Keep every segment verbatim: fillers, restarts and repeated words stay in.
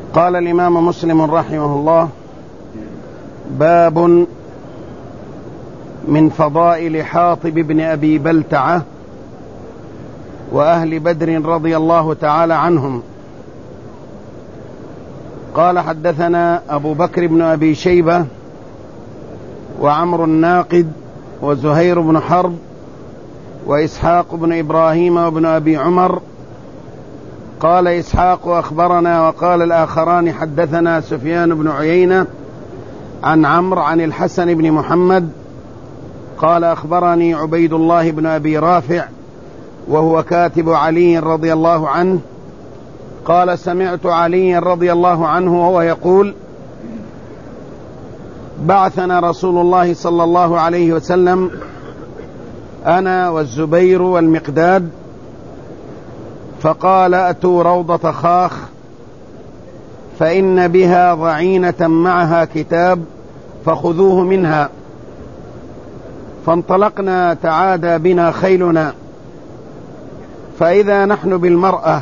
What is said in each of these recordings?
قال الإمام مسلم رحمه الله: باب من فضائل حاطب بن أبي بلتعة وأهل بدر رضي الله تعالى عنهم. قال: حدثنا أبو بكر بن أبي شيبة وعمر الناقد وزهير بن حرب وإسحاق بن إبراهيم وابن أبي عمر. قال إسحاق: أخبرنا. وقال الآخران: حدثنا سفيان بن عيينة عن عمرو عن الحسن بن محمد قال: أخبرني عبيد الله بن أبي رافع وهو كاتب علي رضي الله عنه قال: سمعت علي رضي الله عنه وهو يقول: بعثنا رسول الله صلى الله عليه وسلم أنا والزبير والمقداد، فقال: أتوا روضة خاخ فإن بها ضعينة معها كتاب فخذوه منها. فانطلقنا تعادى بنا خيلنا، فإذا نحن بالمرأة،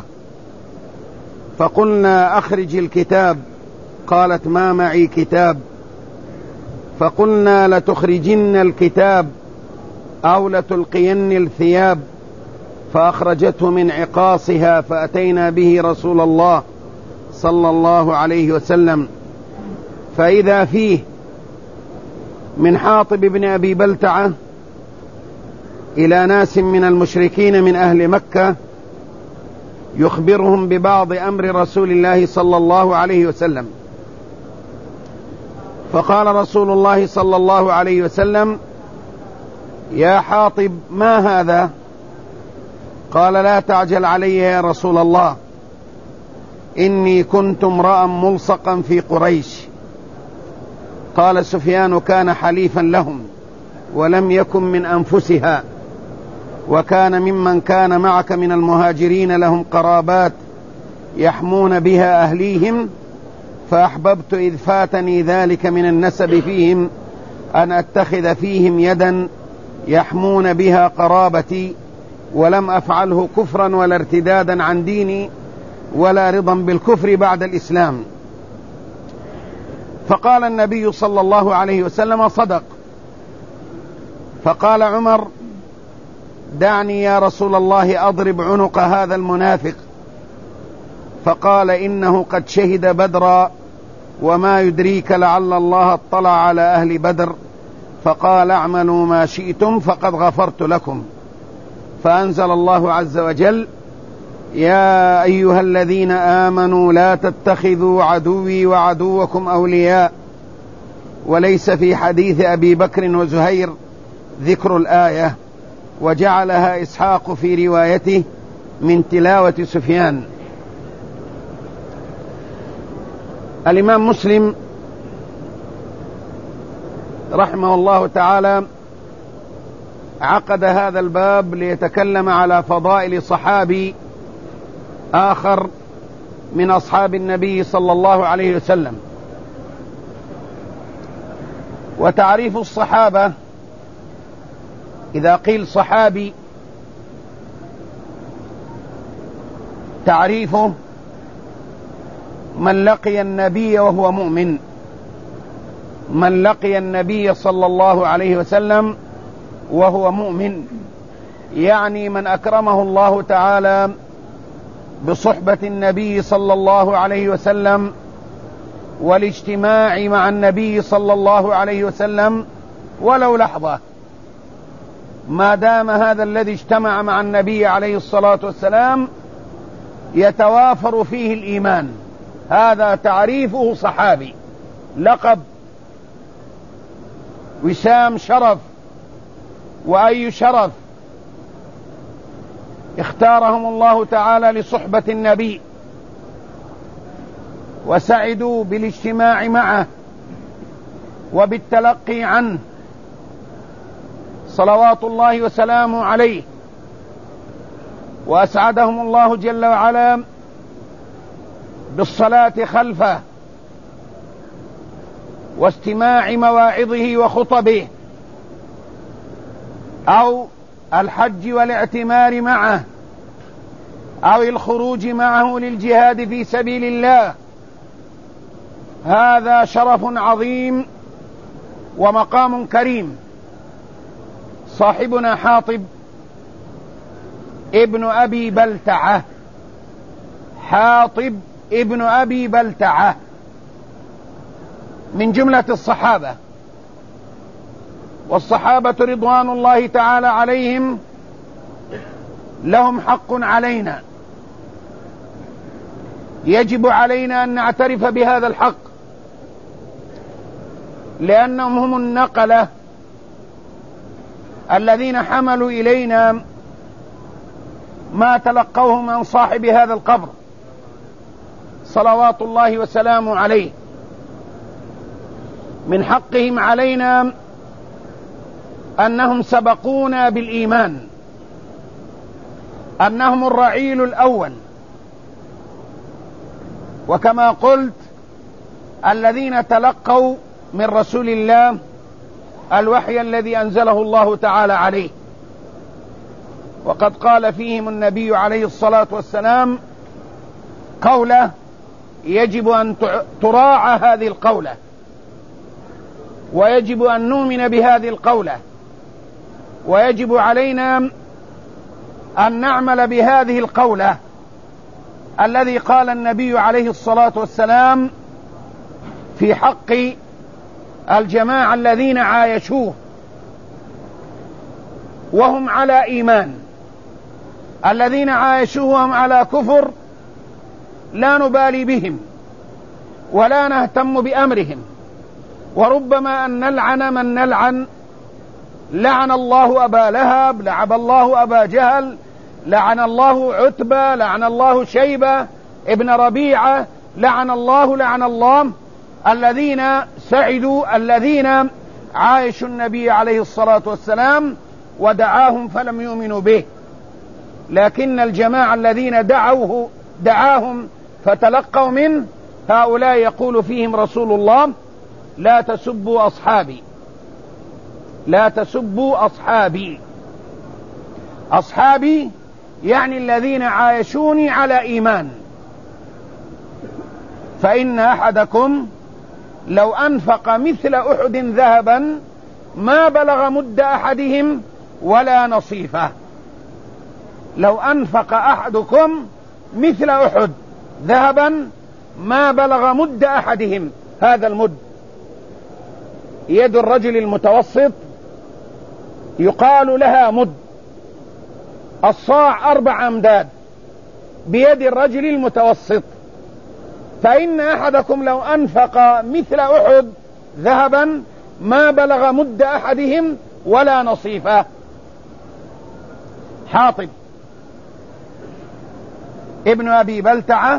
فقلنا: أخرج الكتاب. قالت: ما معي كتاب. فقلنا: لتخرجن الكتاب أو لتلقين الثياب. فأخرجته من عقاصها، فأتينا به رسول الله صلى الله عليه وسلم، فإذا فيه من حاطب بن أبي بلتعة إلى ناس من المشركين من أهل مكة يخبرهم ببعض أمر رسول الله صلى الله عليه وسلم. فقال رسول الله صلى الله عليه وسلم: يا حاطب، ما هذا؟ قال: لا تعجل علي يا رسول الله، إني كنت امرأ ملصقا في قريش. قال سفيان: كان حليفا لهم ولم يكن من أنفسها، وكان ممن كان معك من المهاجرين لهم قرابات يحمون بها أهليهم، فأحببت إذ فاتني ذلك من النسب فيهم أن أتخذ فيهم يدا يحمون بها قرابتي، ولم أفعله كفرا ولا ارتدادا عن ديني ولا رضا بالكفر بعد الإسلام. فقال النبي صلى الله عليه وسلم: صدق. فقال عمر: دعني يا رسول الله أضرب عنق هذا المنافق. فقال: إنه قد شهد بدرا، وما يدريك لعل الله اطلع على أهل بدر. فقال: اعملوا ما شئتم فقد غفرت لكم. فأنزل الله عز وجل: يا أيها الذين آمنوا لا تتخذوا عدوي وعدوكم أولياء. وليس في حديث أبي بكر وزهير ذكر الآية، وجعلها إسحاق في روايته من تلاوة سفيان. الإمام مسلم رحمه الله تعالى عقد هذا الباب ليتكلم على فضائل صحابي آخر من أصحاب النبي صلى الله عليه وسلم. وتعريف الصحابة: إذا قيل صحابي تعريفه من لقي النبي وهو مؤمن، من لقي النبي صلى الله عليه وسلم وهو مؤمن، يعني من أكرمه الله تعالى بصحبة النبي صلى الله عليه وسلم والاجتماع مع النبي صلى الله عليه وسلم ولو لحظة، ما دام هذا الذي اجتمع مع النبي عليه الصلاة والسلام يتوافر فيه الإيمان، هذا تعريفه صحابي. لقب، وسام شرف، وأي شرف اختارهم الله تعالى لصحبة النبي وسعدوا بالاجتماع معه وبالتلقي عنه صلوات الله وسلامه عليه، وأسعدهم الله جل وعلا بالصلاة خلفه واستماع مواعظه وخطبه، أو الحج والاعتمار معه، أو الخروج معه للجهاد في سبيل الله، هذا شرف عظيم ومقام كريم. صاحبنا حاطب ابن أبي بلتعة، حاطب ابن أبي بلتعة من جملة الصحابة، والصحابة رضوان الله تعالى عليهم لهم حق علينا، يجب علينا أن نعترف بهذا الحق، لأنهم هم النقلة الذين حملوا إلينا ما تلقوه من صاحب هذا القبر صلوات الله وسلامه عليه. من حقهم علينا أنهم سبقونا بالإيمان، أنهم الرعيل الأول، وكما قلت الذين تلقوا من رسول الله الوحي الذي أنزله الله تعالى عليه. وقد قال فيهم النبي عليه الصلاة والسلام قولة يجب أن تراعى هذه القولة، ويجب أن نؤمن بهذه القولة، ويجب علينا أن نعمل بهذه القولة الذي قال النبي عليه الصلاة والسلام في حق الجماعة الذين عايشوه وهم على إيمان. الذين عايشوه وهم على كفر لا نبالي بهم ولا نهتم بأمرهم، وربما أن نلعن من نلعن، لعن الله أبا لهب، لعن الله أبا جهل، لعن الله عتبة، لعن الله شيبة ابن ربيعة، لعن الله لعن الله الذين سعدوا، الذين عايشوا النبي عليه الصلاة والسلام ودعاهم فلم يؤمنوا به. لكن الجماعة الذين دعوه دعاهم فتلقوا منه، هؤلاء يقول فيهم رسول الله لا تسبوا أصحابي، لا تسبوا أصحابي. أصحابي يعني الذين عايشوني على إيمان. فإن أحدكم لو أنفق مثل أحد ذهبا ما بلغ مد أحدهم ولا نصيفه. لو أنفق أحدكم مثل أحد ذهبا ما بلغ مد أحدهم، هذا المد يد الرجل المتوسط يقال لها مد، الصاع أربع أمداد بيد الرجل المتوسط. فإن أحدكم لو أنفق مثل أحد ذهبا ما بلغ مد أحدهم ولا نصيفه. حاطب ابن أبي بلتعة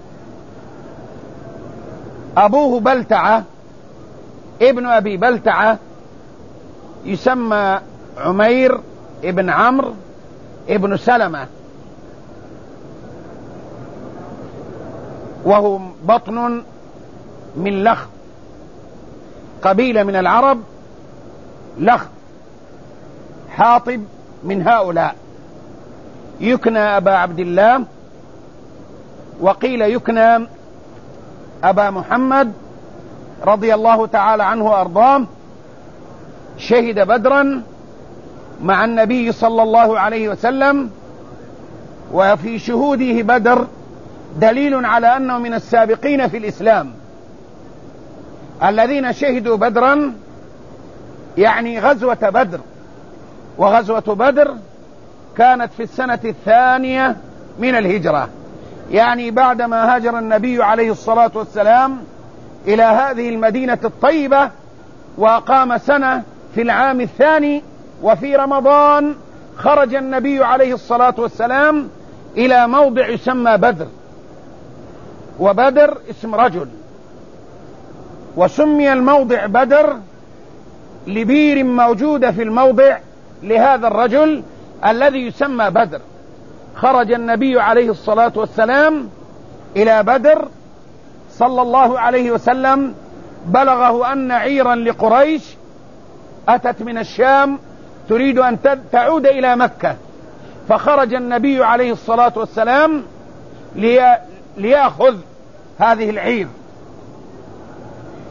أبوه بلتعة ابن أبي بلتعة يسمى عمير ابن عمرو ابن سلمة، وهو بطن من لخ، قبيلة من العرب لخ. حاطب من هؤلاء، يكنى أبا عبد الله، وقيل يكنى أبا محمد رضي الله تعالى عنه وأرضاه. شهد بدرا مع النبي صلى الله عليه وسلم، وفي شهوده بدر دليل على أنه من السابقين في الإسلام الذين شهدوا بدرا، يعني غزوة بدر. وغزوة بدر كانت في السنة الثانية من الهجرة، يعني بعدما هاجر النبي عليه الصلاة والسلام إلى هذه المدينة الطيبة، وأقام سنة في العام الثاني، وفي رمضان خرج النبي عليه الصلاة والسلام إلى موضع يسمى بدر. وبدر اسم رجل، وسمي الموضع بدر لبير موجودة في الموضع لهذا الرجل الذي يسمى بدر. خرج النبي عليه الصلاة والسلام إلى بدر صلى الله عليه وسلم، بلغه أن عيرا لقريش أتت من الشام تريد أن تعود إلى مكة، فخرج النبي عليه الصلاة والسلام ليأخذ هذه العير.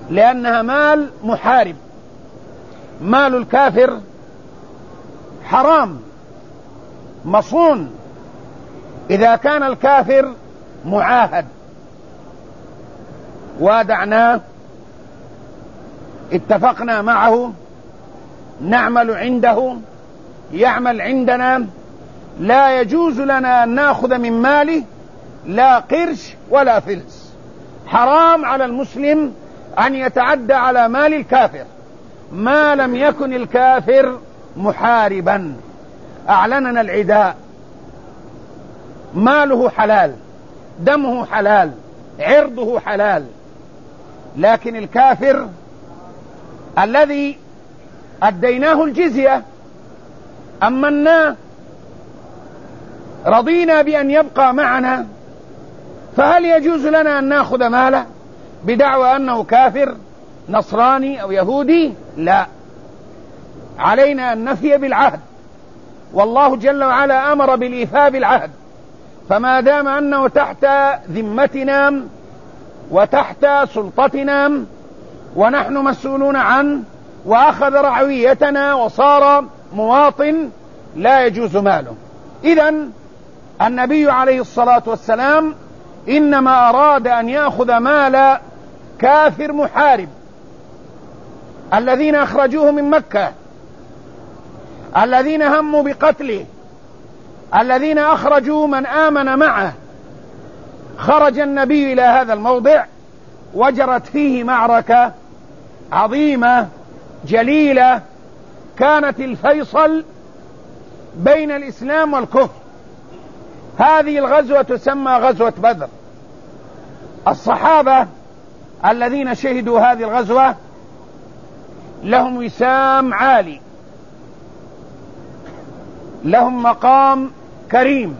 لأنها مال محارب. مال الكافر حرام مصون إذا كان الكافر معاهد، وادعناه، اتفقنا معه، نعمل عنده، يعمل عندنا، لا يجوز لنا أن نأخذ من ماله لا قرش ولا فلس. حرام على المسلم أن يتعدى على مال الكافر ما لم يكن الكافر محاربا أعلننا العداء. ماله حلال، دمه حلال، عرضه حلال. لكن الكافر الذي أديناه الجزية، أمناه، رضينا بأن يبقى معنا، فهل يجوز لنا أن نأخذ ماله بدعوى أنه كافر نصراني أو يهودي؟ لا، علينا أن نفي بالعهد، والله جل وعلا أمر بالإيفاء بالعهد. فما دام أنه تحت ذمتنا وتحت سلطتنا ونحن مسؤولون عنه وأخذ رعويتنا وصار مواطن، لا يجوز ماله. إذن النبي عليه الصلاة والسلام إنما أراد أن يأخذ مال كافر محارب الذين أخرجوه من مكة، الذين هموا بقتله، الذين أخرجوا من آمن معه. خرج النبي إلى هذا الموضع وجرت فيه معركة عظيمة جليلة، كانت الفيصل بين الإسلام والكفر. هذه الغزوة تسمى غزوة بدر. الصحابة الذين شهدوا هذه الغزوة لهم وسام عالي، لهم مقام كريم،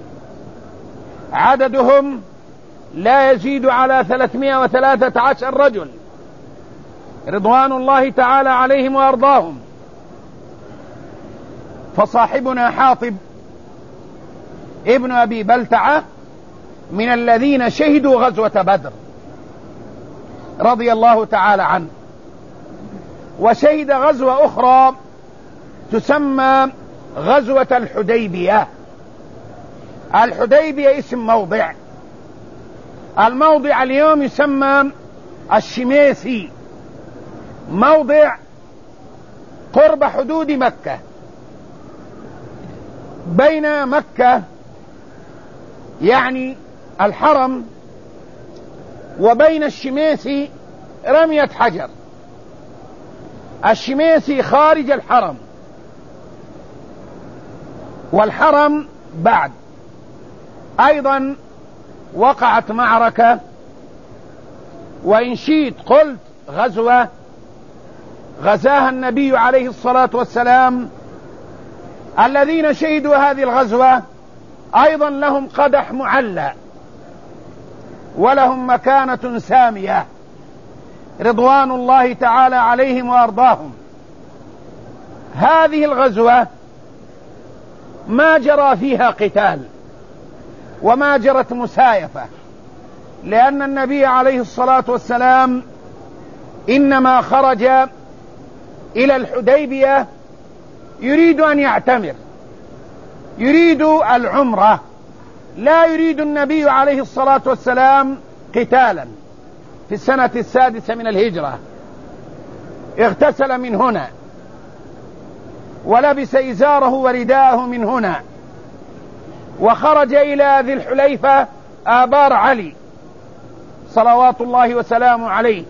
عددهم لا يزيد على ثلاثمائة وثلاثة عشر رجل رضوان الله تعالى عليهم وأرضاهم. فصاحبنا حاطب ابن أبي بلتعة من الذين شهدوا غزوة بدر رضي الله تعالى عنه، وشهد غزوة أخرى تسمى غزوة الحديبية. الحديبية اسم موضع، الموضع اليوم يسمى الشميسي، موضع قرب حدود مكة، بين مكة يعني الحرم وبين الشميسي رمية حجر. الشميسي خارج الحرم والحرم بعد. أيضا وقعت معركة، وإن شئت قلت غزوة، غزاها النبي عليه الصلاة والسلام. الذين شهدوا هذه الغزوة أيضا لهم قدح معلى ولهم مكانة سامية رضوان الله تعالى عليهم وأرضاهم. هذه الغزوة ما جرى فيها قتال وما جرت مسايفة، لأن النبي عليه الصلاة والسلام إنما خرج إلى الحديبية يريد أن يعتمر، يريد العمرة، لا يريد النبي عليه الصلاة والسلام قتالا. في السنة السادسة من الهجرة اغتسل من هنا ولبس إزاره ورداءه من هنا، وخرج إلى ذي الحليفة آبار علي صلوات الله وسلامه عليه،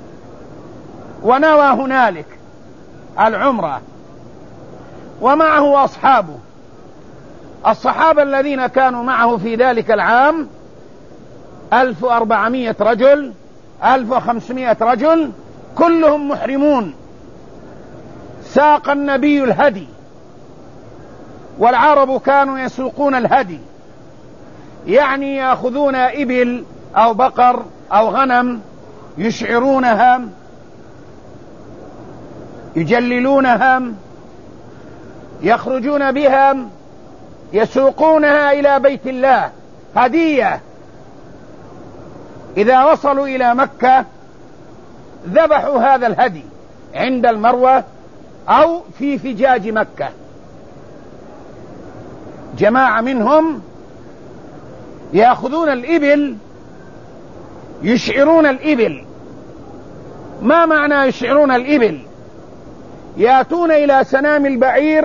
ونوى هنالك العمرة ومعه أصحابه. الصحابة الذين كانوا معه في ذلك العام ألف وأربعمائة رجل، ألف وخمسمائة رجل، كلهم محرمون. ساق النبي الهدي، والعرب كانوا يسوقون الهدي، يعني يأخذون إبل أو بقر أو غنم يشعرونها، يجللونها، يخرجون بها، يسوقونها إلى بيت الله هدية. إذا وصلوا إلى مكة ذبحوا هذا الهدي عند المروة أو في فجاج مكة. جماعة منهم يأخذون الإبل، يشعرون الإبل. ما معنى يشعرون الإبل؟ يأتون إلى سنام البعير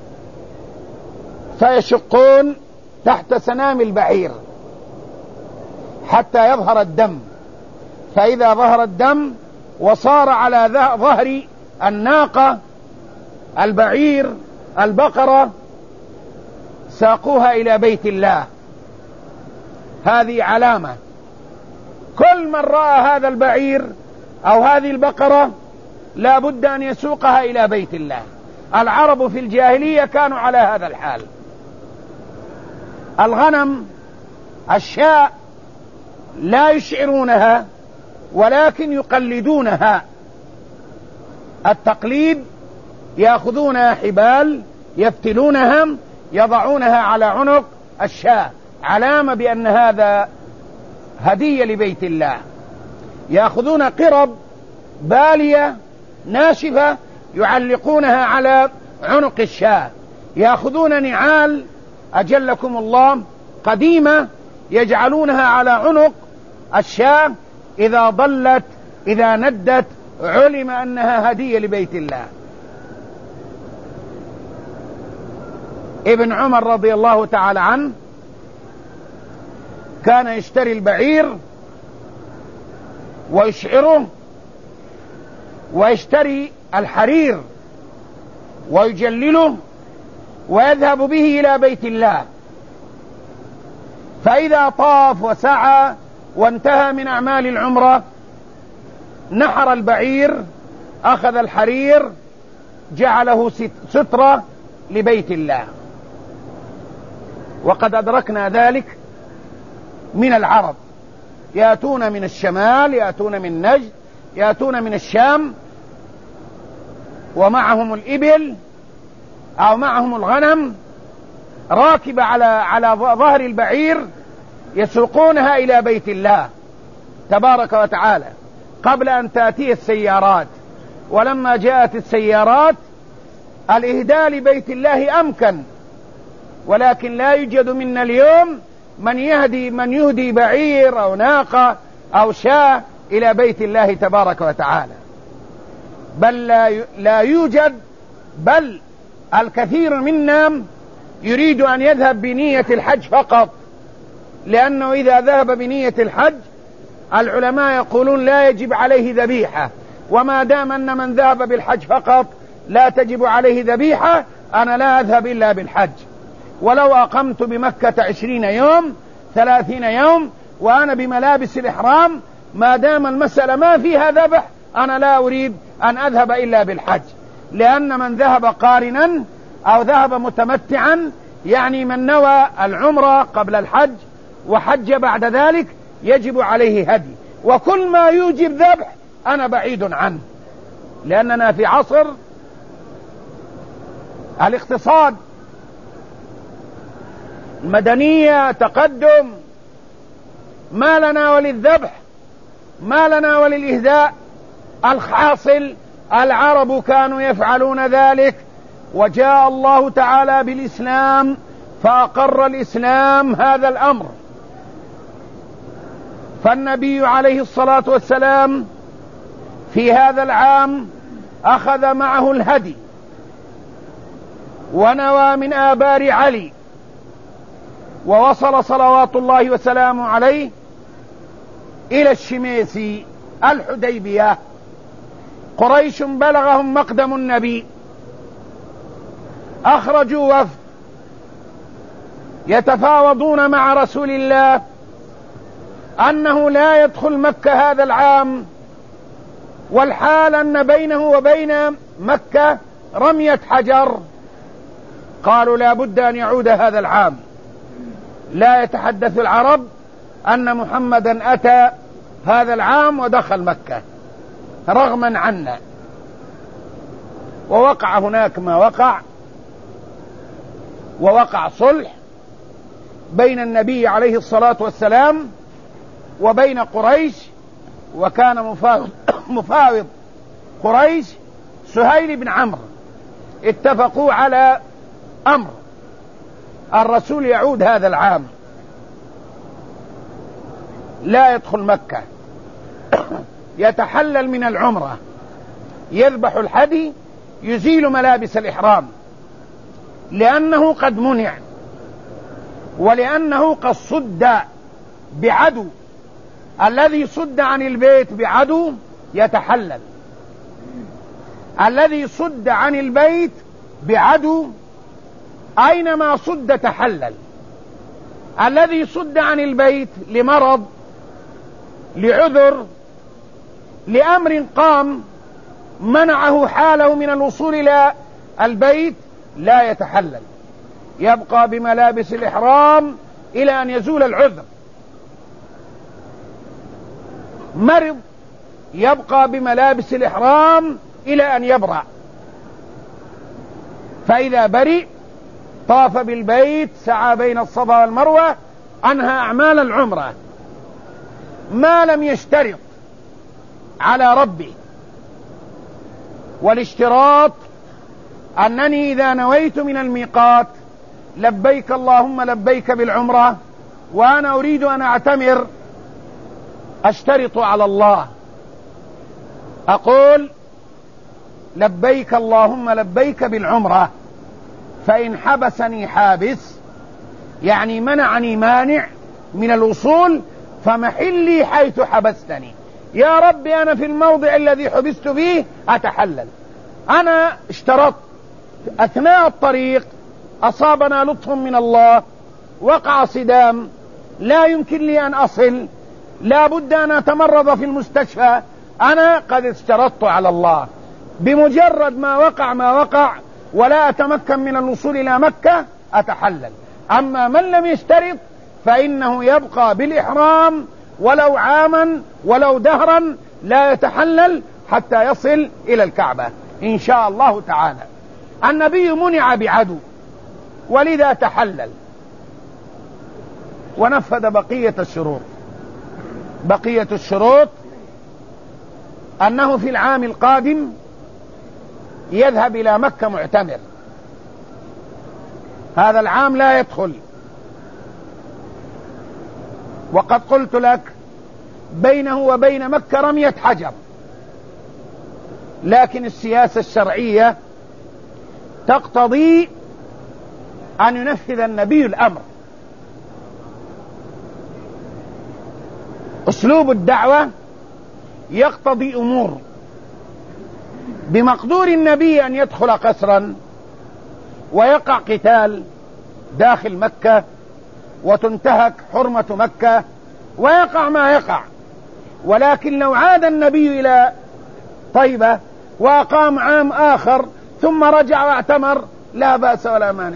فيشقون تحت سنام البعير حتى يظهر الدم، فإذا ظهر الدم وصار على ظهر الناقة البعير البقرة ساقوها إلى بيت الله. هذه علامة، كل من رأى هذا البعير أو هذه البقرة لا بد أن يسوقها إلى بيت الله. العرب في الجاهلية كانوا على هذا الحال. الغنم الشاء لا يشعرونها ولكن يقلدونها. التقليد، يأخذون حبال يفتلونها يضعونها على عنق الشاة علامة بأن هذا هدية لبيت الله. يأخذون قرب بالية ناشفة يعلقونها على عنق الشاة. يأخذون نعال أجلكم الله قديمة يجعلونها على عنق الشاة، إذا ضلت إذا ندت علم أنها هدية لبيت الله. ابن عمر رضي الله تعالى عنه كان يشتري البعير ويشعره، ويشتري الحرير ويجلله ويذهب به إلى بيت الله. فإذا طاف وسعى وانتهى من أعمال العمرة نحر البعير، أخذ الحرير جعله سترة لبيت الله. وقد أدركنا ذلك من العرب، يأتون من الشمال، يأتون من نجد، يأتون من الشام، ومعهم الإبل أو معهم الغنم راكبة على على ظهر البعير يسوقونها إلى بيت الله تبارك وتعالى قبل أن تأتي السيارات. ولما جاءت السيارات الإهداء لبيت الله أمكن، ولكن لا يوجد منا اليوم من يهدي من يهدي بعير أو ناقة أو شاة إلى بيت الله تبارك وتعالى، بل لا لا يوجد. بل الكثير منا يريد أن يذهب بنية الحج فقط، لأنه إذا ذهب بنية الحج العلماء يقولون لا يجب عليه ذبيحة، وما دام أن من ذهب بالحج فقط لا تجب عليه ذبيحة، أنا لا أذهب إلا بالحج. ولو أقمت بمكة عشرين يوم ثلاثين يوم وأنا بملابس الإحرام، ما دام المسألة ما فيها ذبح أنا لا أريد أن أذهب إلا بالحج. لأن من ذهب قارنا أو ذهب متمتعا، يعني من نوى العمرة قبل الحج وحج بعد ذلك، يجب عليه هدي. وكل ما يوجب ذبح أنا بعيد عنه، لأننا في عصر الاقتصاد، المدنية، تقدم، ما لنا وللذبح، ما لنا وللإهداء. الحاصل العرب كانوا يفعلون ذلك، وجاء الله تعالى بالإسلام فأقر الإسلام هذا الأمر. فالنبي عليه الصلاة والسلام في هذا العام أخذ معه الهدي ونوى من آبار علي، ووصل صلوات الله وسلامه عليه إلى الشميسي الحديبية. قريش بلغهم مقدم النبي، أخرجوا وفد يتفاوضون مع رسول الله أنه لا يدخل مكة هذا العام، والحال أن بينه وبين مكة رمية حجر. قالوا لا بد أن يعود هذا العام، لا يتحدث العرب أن محمدا أتى هذا العام ودخل مكة رغما عنا. ووقع هناك ما وقع، ووقع صلح بين النبي عليه الصلاة والسلام وبين قريش وكان مفاوض, مفاوض قريش سهيل بن عمرو، اتفقوا على أمر الرسول يعود هذا العام، لا يدخل مكة، يتحلل من العمرة، يذبح الحدي، يزيل ملابس الإحرام، لأنه قد منع، ولأنه قد صد بعدو. الذي صد عن البيت بعدو يتحلل، الذي صد عن البيت بعدو أينما صد تحلل. الذي صد عن البيت لمرض، لعذر، لأمر قام منعه حاله من الوصول إلى البيت لا يتحلل، يبقى بملابس الإحرام إلى أن يزول العذر. مرض يبقى بملابس الإحرام إلى أن يبرأ، فإذا برئ طاف بالبيت، سعى بين الصفا والمروة، أنهى أعمال العمرة، ما لم يشترط على ربه. والاشتراط أنني إذا نويت من الميقات لبيك اللهم لبيك بالعمرة وأنا أريد أن أعتمر، أشترط على الله، أقول لبيك اللهم لبيك بالعمرة، فإن حبسني حابس يعني منعني مانع من الوصول فمحلي حيث حبستني. يا ربي أنا في الموضع الذي حبست فيه أتحلل، أنا اشترطت، أثناء الطريق أصابنا لطف من الله، وقع صدام، لا يمكن لي أن أصل، لا بد أن أتمرض في المستشفى، أنا قد اشترطت على الله، بمجرد ما وقع ما وقع ولا أتمكن من الوصول إلى مكة أتحلل. أما من لم يشترط فإنه يبقى بالإحرام ولو عاما ولو دهرا لا يتحلل حتى يصل إلى الكعبة إن شاء الله تعالى. النبي منع بعدو ولذا تحلل ونفذ بقية الشروط. بقية الشروط أنه في العام القادم يذهب إلى مكة معتمر، هذا العام لا يدخل. وقد قلت لك بينه وبين مكة رمية حجر، لكن السياسة الشرعية تقتضي أن ينفذ النبي الأمر. أسلوب الدعوة يقتضي أمور، بمقدور النبي أن يدخل قسرا ويقع قتال داخل مكة وتنتهك حرمة مكة ويقع ما يقع، ولكن لو عاد النبي إلى طيبة وأقام عام آخر ثم رجع واعتمر لا بأس ولا مانع.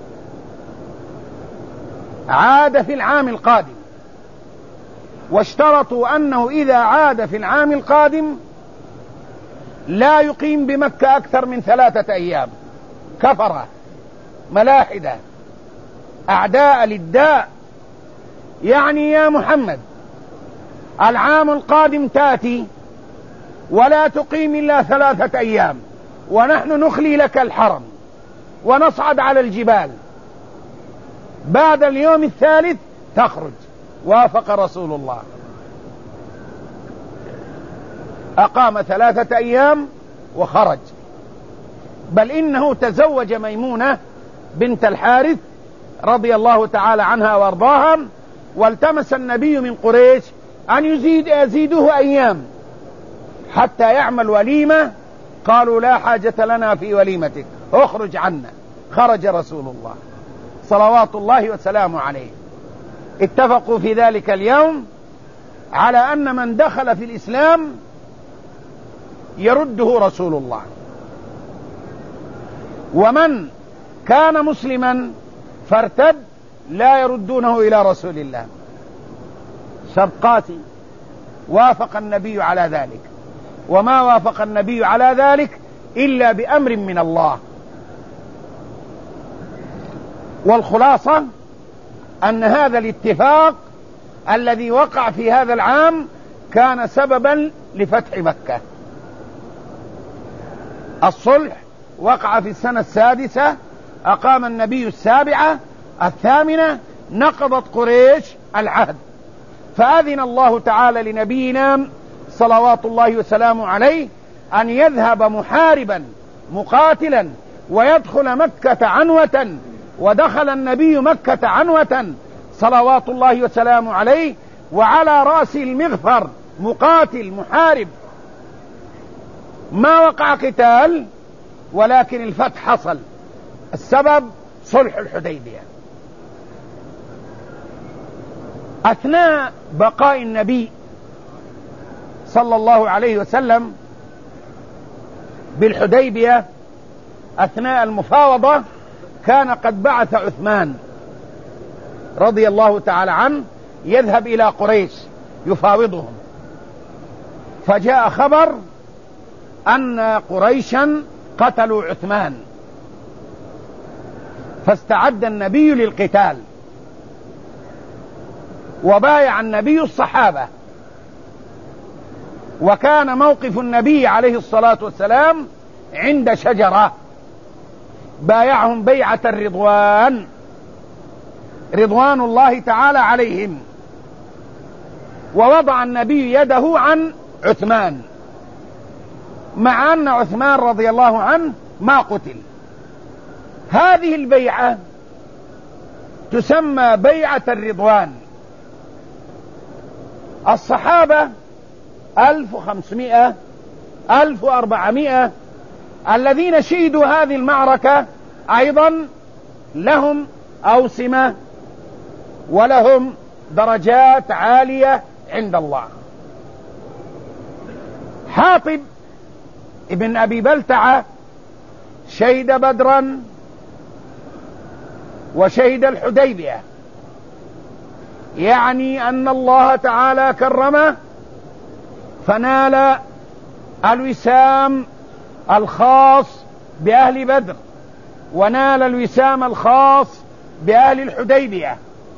عاد في العام القادم، واشترطوا أنه إذا عاد في العام القادم لا يقيم بمكة أكثر من ثلاثة أيام. كفرة ملاحدة أعداء للداء، يعني يا محمد العام القادم تأتي ولا تقيم إلا ثلاثة أيام، ونحن نخلي لك الحرم ونصعد على الجبال، بعد اليوم الثالث تخرج. وافق رسول الله، أقام ثلاثة أيام وخرج، بل إنه تزوج ميمونة بنت الحارث رضي الله تعالى عنها وارضاها، والتمس النبي من قريش أن يزيد يزيده أيام حتى يعمل وليمة، قالوا لا حاجة لنا في وليمتك، اخرج عنا. خرج رسول الله صلوات الله وسلامه عليه. اتفقوا في ذلك اليوم على أن من دخل في الإسلام يرده رسول الله، ومن كان مسلما فارتد لا يردونه إلى رسول الله. شرقاتي وافق النبي على ذلك، وما وافق النبي على ذلك إلا بأمر من الله. والخلاصة أن هذا الاتفاق الذي وقع في هذا العام كان سببا لفتح مكة. الصلح وقع في السنة السادسة، أقام النبي السابعة، الثامنة نقضت قريش العهد، فأذن الله تعالى لنبينا صلوات الله وسلامه عليه أن يذهب محاربا مقاتلا ويدخل مكة عنوة، ودخل النبي مكة عنوة صلوات الله وسلامه عليه، وعلى رأس المغفر مقاتل محارب. ما وقع قتال ولكن الفتح حصل. السبب صلح الحديبية. أثناء بقاء النبي صلى الله عليه وسلم بالحديبية، أثناء المفاوضة، كان قد بعث عثمان رضي الله تعالى عنه يذهب إلى قريش يفاوضهم، فجاء خبر أن قريشا قتلوا عثمان، فاستعد النبي للقتال، وبايع النبي الصحابة. وكان موقف النبي عليه الصلاة والسلام عند شجرة، بايعهم بيعة الرضوان، رضوان الله تعالى عليهم، ووضع النبي يده عن عثمان، مع أن عثمان رضي الله عنه ما قتل. هذه البيعة تسمى بيعة الرضوان. الصحابة ألف وخمسمائة ألف وأربعمائة الذين شهدوا هذه المعركة أيضا لهم أوسمة ولهم درجات عالية عند الله. حاطب ابن أبي بلتعة شهد بدرا وشهد الحديبية، يعني أن الله تعالى كرمه فنال الوسام الخاص بأهل بدر، ونال الوسام الخاص بأهل الحديبية.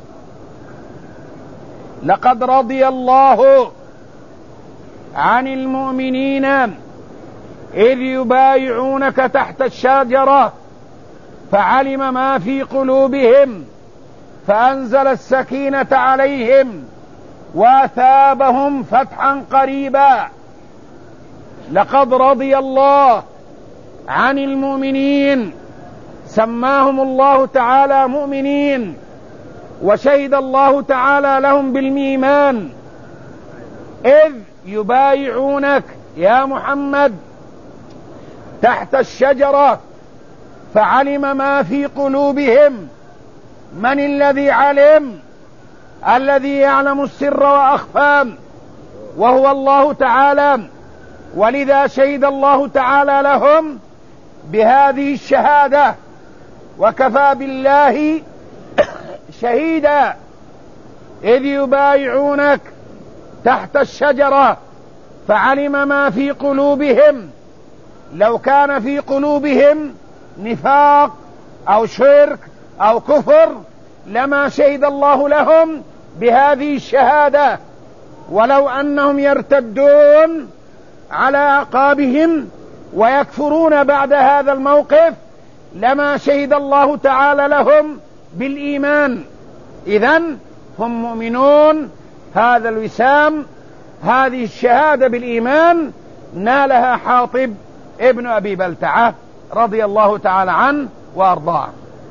لقد رضي الله عن المؤمنين إذ يبايعونك تحت الشجرة فعلم ما في قلوبهم فأنزل السكينة عليهم وأثابهم فتحا قريبا. لقد رضي الله عن المؤمنين، سماهم الله تعالى مؤمنين، وشهد الله تعالى لهم بالإيمان، إذ يبايعونك يا محمد تحت الشجرة فعلم ما في قلوبهم. من الذي علم؟ الذي يعلم السر وأخفى، وهو الله تعالى. ولذا شهد الله تعالى لهم بهذه الشهادة، وكفى بالله شهيدا. إذ يبايعونك تحت الشجرة فعلم ما في قلوبهم. لو كان في قلوبهم نفاق أو شرك أو كفر لما شهد الله لهم بهذه الشهادة. ولو أنهم يرتدون على أعقابهم ويكفرون بعد هذا الموقف لما شهد الله تعالى لهم بالإيمان. إذن هم مؤمنون. هذا الوسام، هذه الشهادة بالإيمان نالها حاطب ابن أبي بلتعة رضي الله تعالى عنه وأرضاه.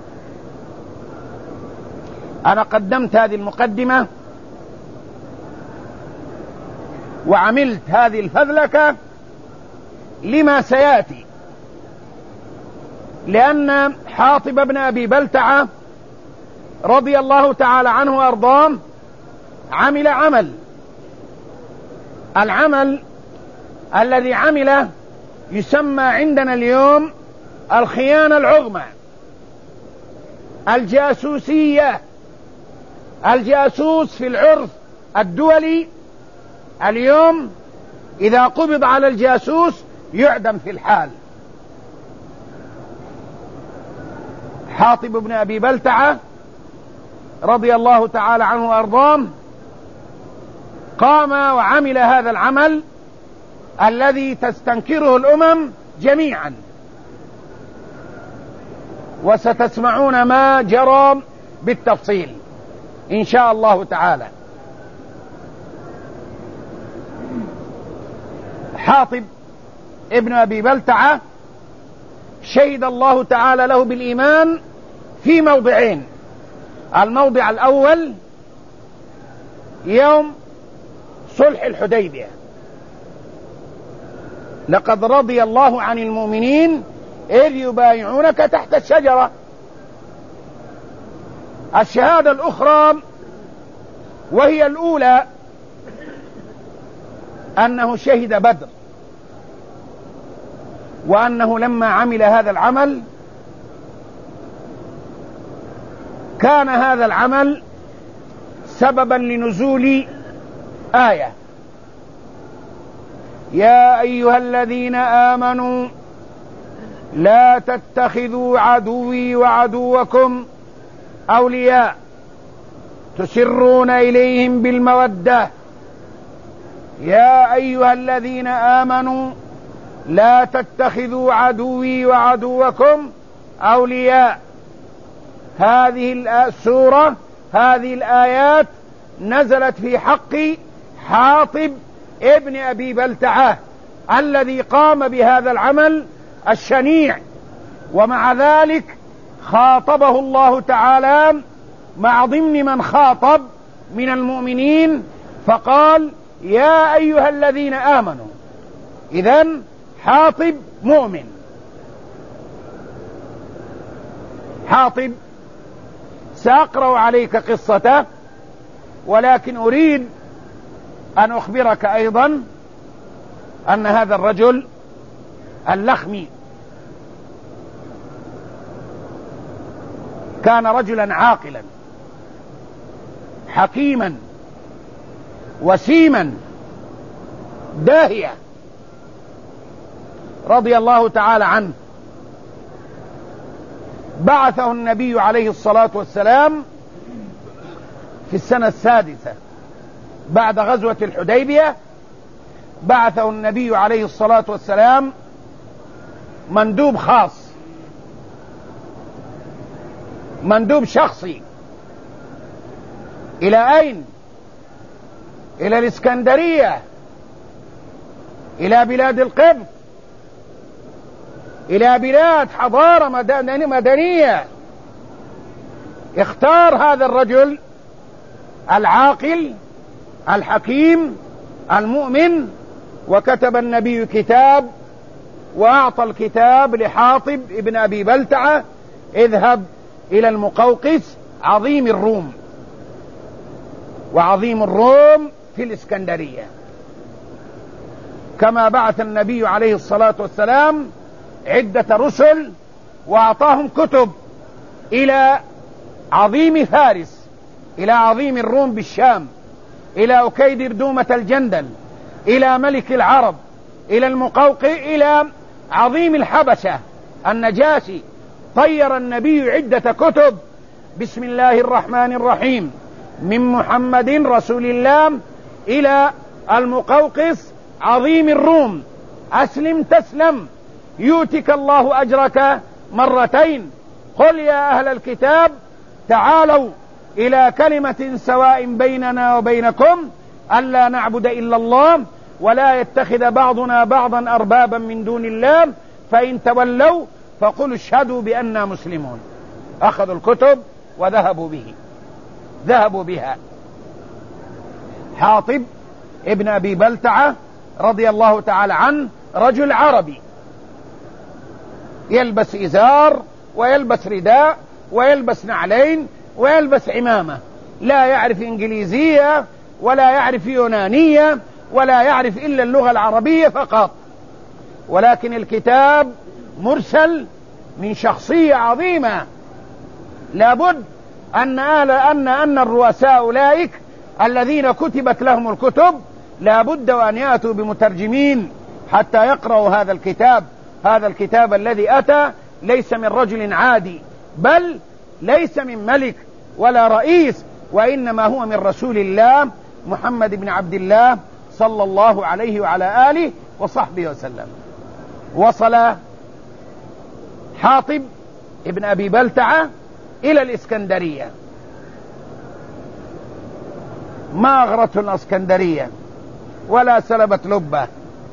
أنا قدمت هذه المقدمة وعملت هذه الفذلكة لما سيأتي، لأن حاطب ابن أبي بلتعة رضي الله تعالى عنه وأرضاه عمل عمل العمل الذي عمله يسمى عندنا اليوم الخيانة العظمى، الجاسوسية. الجاسوس في العرف الدولي اليوم إذا قبض على الجاسوس يعدم في الحال. حاطب بن أبي بلتعة رضي الله تعالى عنه وأرضاه قام وعمل هذا العمل الذي تستنكره الأمم جميعا، وستسمعون ما جرى بالتفصيل إن شاء الله تعالى. حاطب ابن أبي بلتعة شهد الله تعالى له بالإيمان في موضعين. الموضع الأول يوم صلح الحديبية: لقد رضي الله عن المؤمنين إذ يبايعونك تحت الشجرة. الشهادة الأخرى وهي الأولى أنه شهد بدر، وأنه لما عمل هذا العمل كان هذا العمل سببا لنزول آية: يا أيها الذين آمنوا لا تتخذوا عدوي وعدوكم أولياء تسرون إليهم بالمودة. يا أيها الذين آمنوا لا تتخذوا عدوي وعدوكم أولياء. هذه السورة، هذه الآيات نزلت في حق حاطب ابن أبي بلتعة الذي قام بهذا العمل الشنيع، ومع ذلك خاطبه الله تعالى مع ضمن من خاطب من المؤمنين فقال: يا أيها الذين آمنوا. إذن حاطب مؤمن. حاطب سأقرأ عليك قصته، ولكن أريد أن أخبرك أيضا أن هذا الرجل اللخمي كان رجلا عاقلا حكيما وسيما داهية رضي الله تعالى عنه. بعثه النبي عليه الصلاة والسلام في السنة السادسة بعد غزوة الحديبية. بعثه النبي عليه الصلاة والسلام مندوب خاص، مندوب شخصي. إلى أين؟ إلى الإسكندرية، إلى بلاد القبط، إلى بلاد حضارة مدنية. اختار هذا الرجل العاقل الحكيم المؤمن، وكتب النبي كتاب وأعطى الكتاب لحاطب ابن أبي بلتعة: اذهب إلى المقوقس عظيم الروم. وعظيم الروم في الإسكندرية، كما بعث النبي عليه الصلاة والسلام عدة رسل وأعطاهم كتب إلى عظيم فارس، إلى عظيم الروم بالشام، إلى أكيدر دومة الجندل، إلى ملك العرب، إلى المقوقي، إلى عظيم الحبشة النجاشي. طير النبي عدة كتب: بسم الله الرحمن الرحيم، من محمد رسول الله إلى المقوقس عظيم الروم، أسلم تسلم يؤتك الله أجرك مرتين. قل يا أهل الكتاب تعالوا إلى كلمة سواء بيننا وبينكم ألا نعبد إلا الله ولا يتخذ بعضنا بعضا أربابا من دون الله فإن تولوا فقل اشهدوا بأننا مسلمون. أخذوا الكتب وذهبوا به ذهبوا بها. حاطب ابن أبي بلتعة رضي الله تعالى عنه رجل عربي، يلبس إزار ويلبس رداء ويلبس نعلين ويلبس عمامة، لا يعرف إنجليزية ولا يعرف يونانية ولا يعرف إلا اللغة العربية فقط، ولكن الكتاب مرسل من شخصية عظيمة. لابد أن أن أن الرؤساء أولئك الذين كتبت لهم الكتب لابد أن يأتوا بمترجمين حتى يقرأوا هذا الكتاب. هذا الكتاب الذي أتى ليس من رجل عادي، بل ليس من ملك ولا رئيس، وإنما هو من رسول الله محمد بن عبد الله صلى الله عليه وعلى آله وصحبه وسلم. وصل حاطب ابن أبي بلتعة إلى الإسكندرية. ما أغرته الإسكندرية ولا سلبت لبه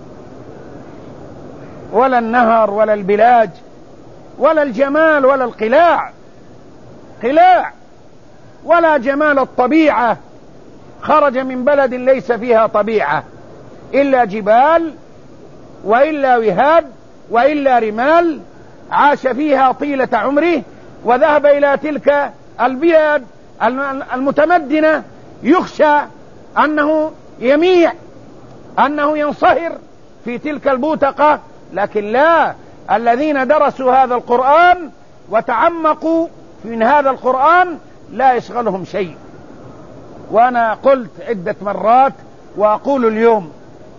ولا النهر ولا البلاج ولا الجمال ولا القلاع قلاع ولا جمال الطبيعة. خرج من بلد ليس فيها طبيعة إلا جبال وإلا وهاد وإلا رمال، عاش فيها طيلة عمره وذهب إلى تلك البلاد المتمدنة يخشى أنه يميع، أنه ينصهر في تلك البوتقة، لكن لا، الذين درسوا هذا القرآن وتعمقوا من هذا القرآن لا يشغلهم شيء. وأنا قلت عدة مرات وأقول اليوم،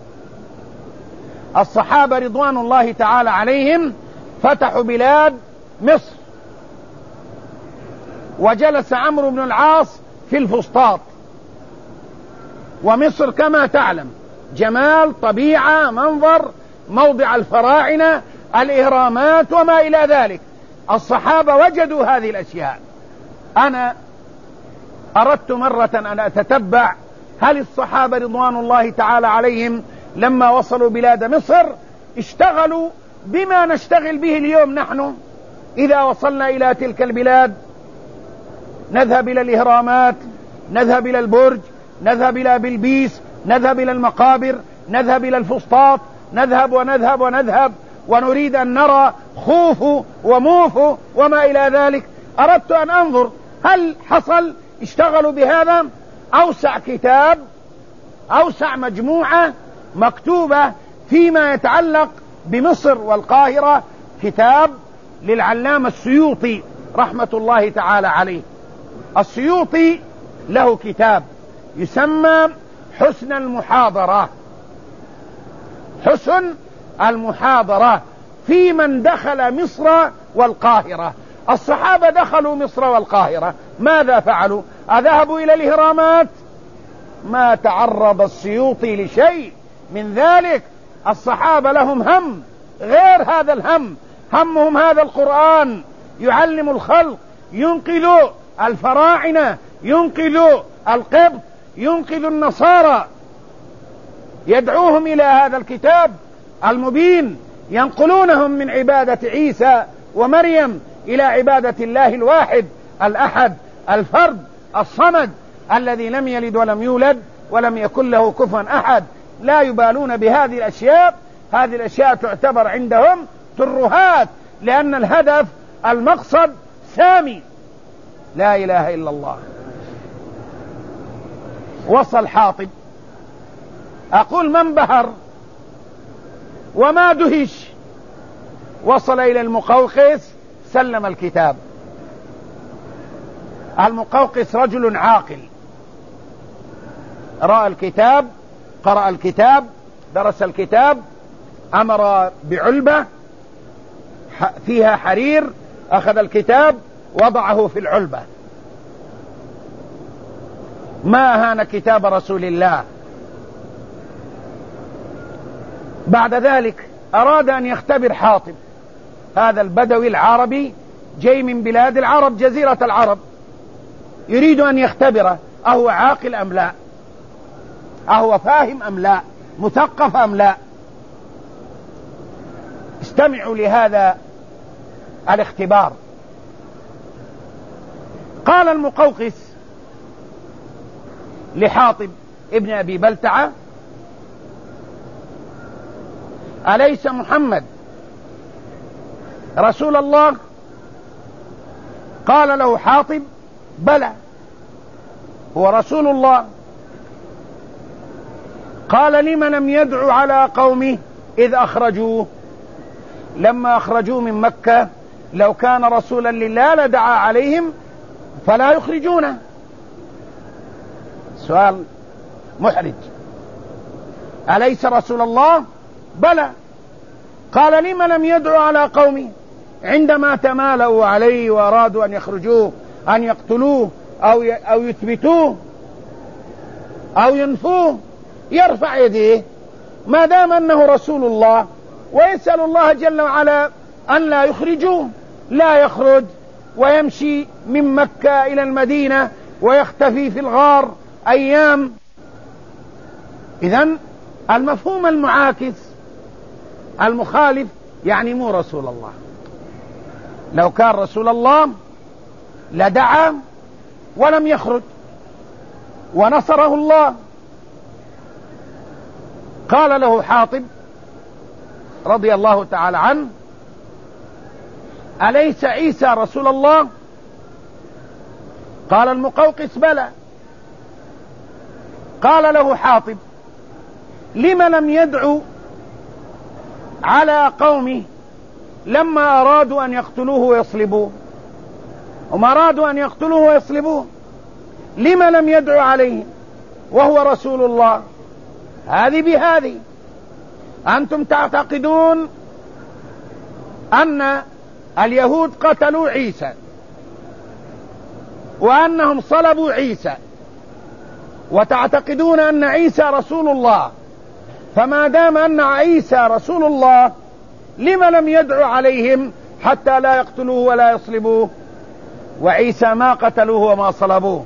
الصحابة رضوان الله تعالى عليهم فتحوا بلاد مصر، وجلس عمرو بن العاص في الفسطاط. ومصر كما تعلم جمال، طبيعة، منظر، موضع الفراعنة، الإهرامات وما إلى ذلك. الصحابة وجدوا هذه الأشياء. أنا أردت مرة أن أتتبع هل الصحابة رضوان الله تعالى عليهم لما وصلوا بلاد مصر اشتغلوا بما نشتغل به اليوم نحن. إذا وصلنا إلى تلك البلاد نذهب إلى الإهرامات، نذهب إلى البرج، نذهب إلى بلبيس، نذهب إلى المقابر، نذهب إلى الفسطاط، نذهب ونذهب ونذهب ونريد أن نرى خوف وموف وما إلى ذلك. أردت أن أنظر هل حصل اشتغلوا بهذا. أوسع كتاب، أوسع مجموعة مكتوبة فيما يتعلق بمصر والقاهرة كتاب للعلامة السيوطي رحمة الله تعالى عليه. السيوطي له كتاب يسمى حسن المحاضرة، حسن المحاضرة في من دخل مصر والقاهرة. الصحابة دخلوا مصر والقاهرة، ماذا فعلوا؟ أذهبوا إلى الإهرامات؟ ما تعرض السيوطي لشيء من ذلك. الصحابة لهم هم غير هذا الهم، همهم هذا القرآن يعلم الخلق، ينقذ الفراعنة، ينقذ القبط، ينقذ النصارى، يدعوهم إلى هذا الكتاب المبين، ينقلونهم من عبادة عيسى ومريم إلى عبادة الله الواحد الأحد الفرد الصمد الذي لم يلد ولم يولد ولم يكن له كفوا أحد. لا يبالون بهذه الأشياء. هذه الأشياء تعتبر عندهم ترهات، لأن الهدف المقصد سامي. لا إله إلا الله. وصل حاطب، أقول من بهر وما دهش. وصل إلى المقوقس، سلم الكتاب. المقوقس رجل عاقل، رأى الكتاب، قرأ الكتاب، درس الكتاب، أمر بعلبة فيها حرير، أخذ الكتاب وضعه في العلبة. ما هان كتاب رسول الله. بعد ذلك أراد أن يختبر حاطب، هذا البدوي العربي جاي من بلاد العرب، جزيرة العرب، يريد أن يختبره أهو عاقل أم لا، أهو فاهم أم لا، مثقف أم لا. استمعوا لهذا الاختبار. قال المقوقس لحاطب ابن أبي بلتعة: أليس محمد رسول الله؟ قال له حاطب: بلى، هو رسول الله. قال: لم لم يدعو على قومه إذ أخرجوه؟ لما أخرجوه من مكة لو كان رسولا لله لدعا عليهم فلا يخرجونه. سؤال محرج. أليس رسول الله؟ بلى. قال: لم لم يدعو على قومه عندما تمالوا عليه وأرادوا أن يخرجوه، أن يقتلوه أو أو يثبتوه؟ أو ينفوه يرفع يديه ما دام أنه رسول الله، ويسأل الله جل وعلا أن لا يخرجوه، لا يخرج ويمشي من مكة إلى المدينة ويختفي في الغار أيام. إذن المفهوم المعاكس المخالف يعني مو رسول الله. لو كان رسول الله لدعا ولم يخرج ونصره الله. قال له حاطب رضي الله تعالى عنه: أليس عيسى رسول الله؟ قال المقوقس: بلى. قال له حاطب: لم لم يدعو على قومه لما أرادوا أن يقتلوه ويصلبوه؟ هم أرادوا أن يقتلوه ويصلبوه، لم لم يدعو عليهم وهو رسول الله؟ هذه بهذه. أنتم تعتقدون أن اليهود قتلوا عيسى وأنهم صلبوا عيسى، وتعتقدون أن عيسى رسول الله، فما دام أن عيسى رسول الله لم لم يدعو عليهم حتى لا يقتلوه ولا يصلبوه؟ وعيسى ما قتلوه وما صلبوه،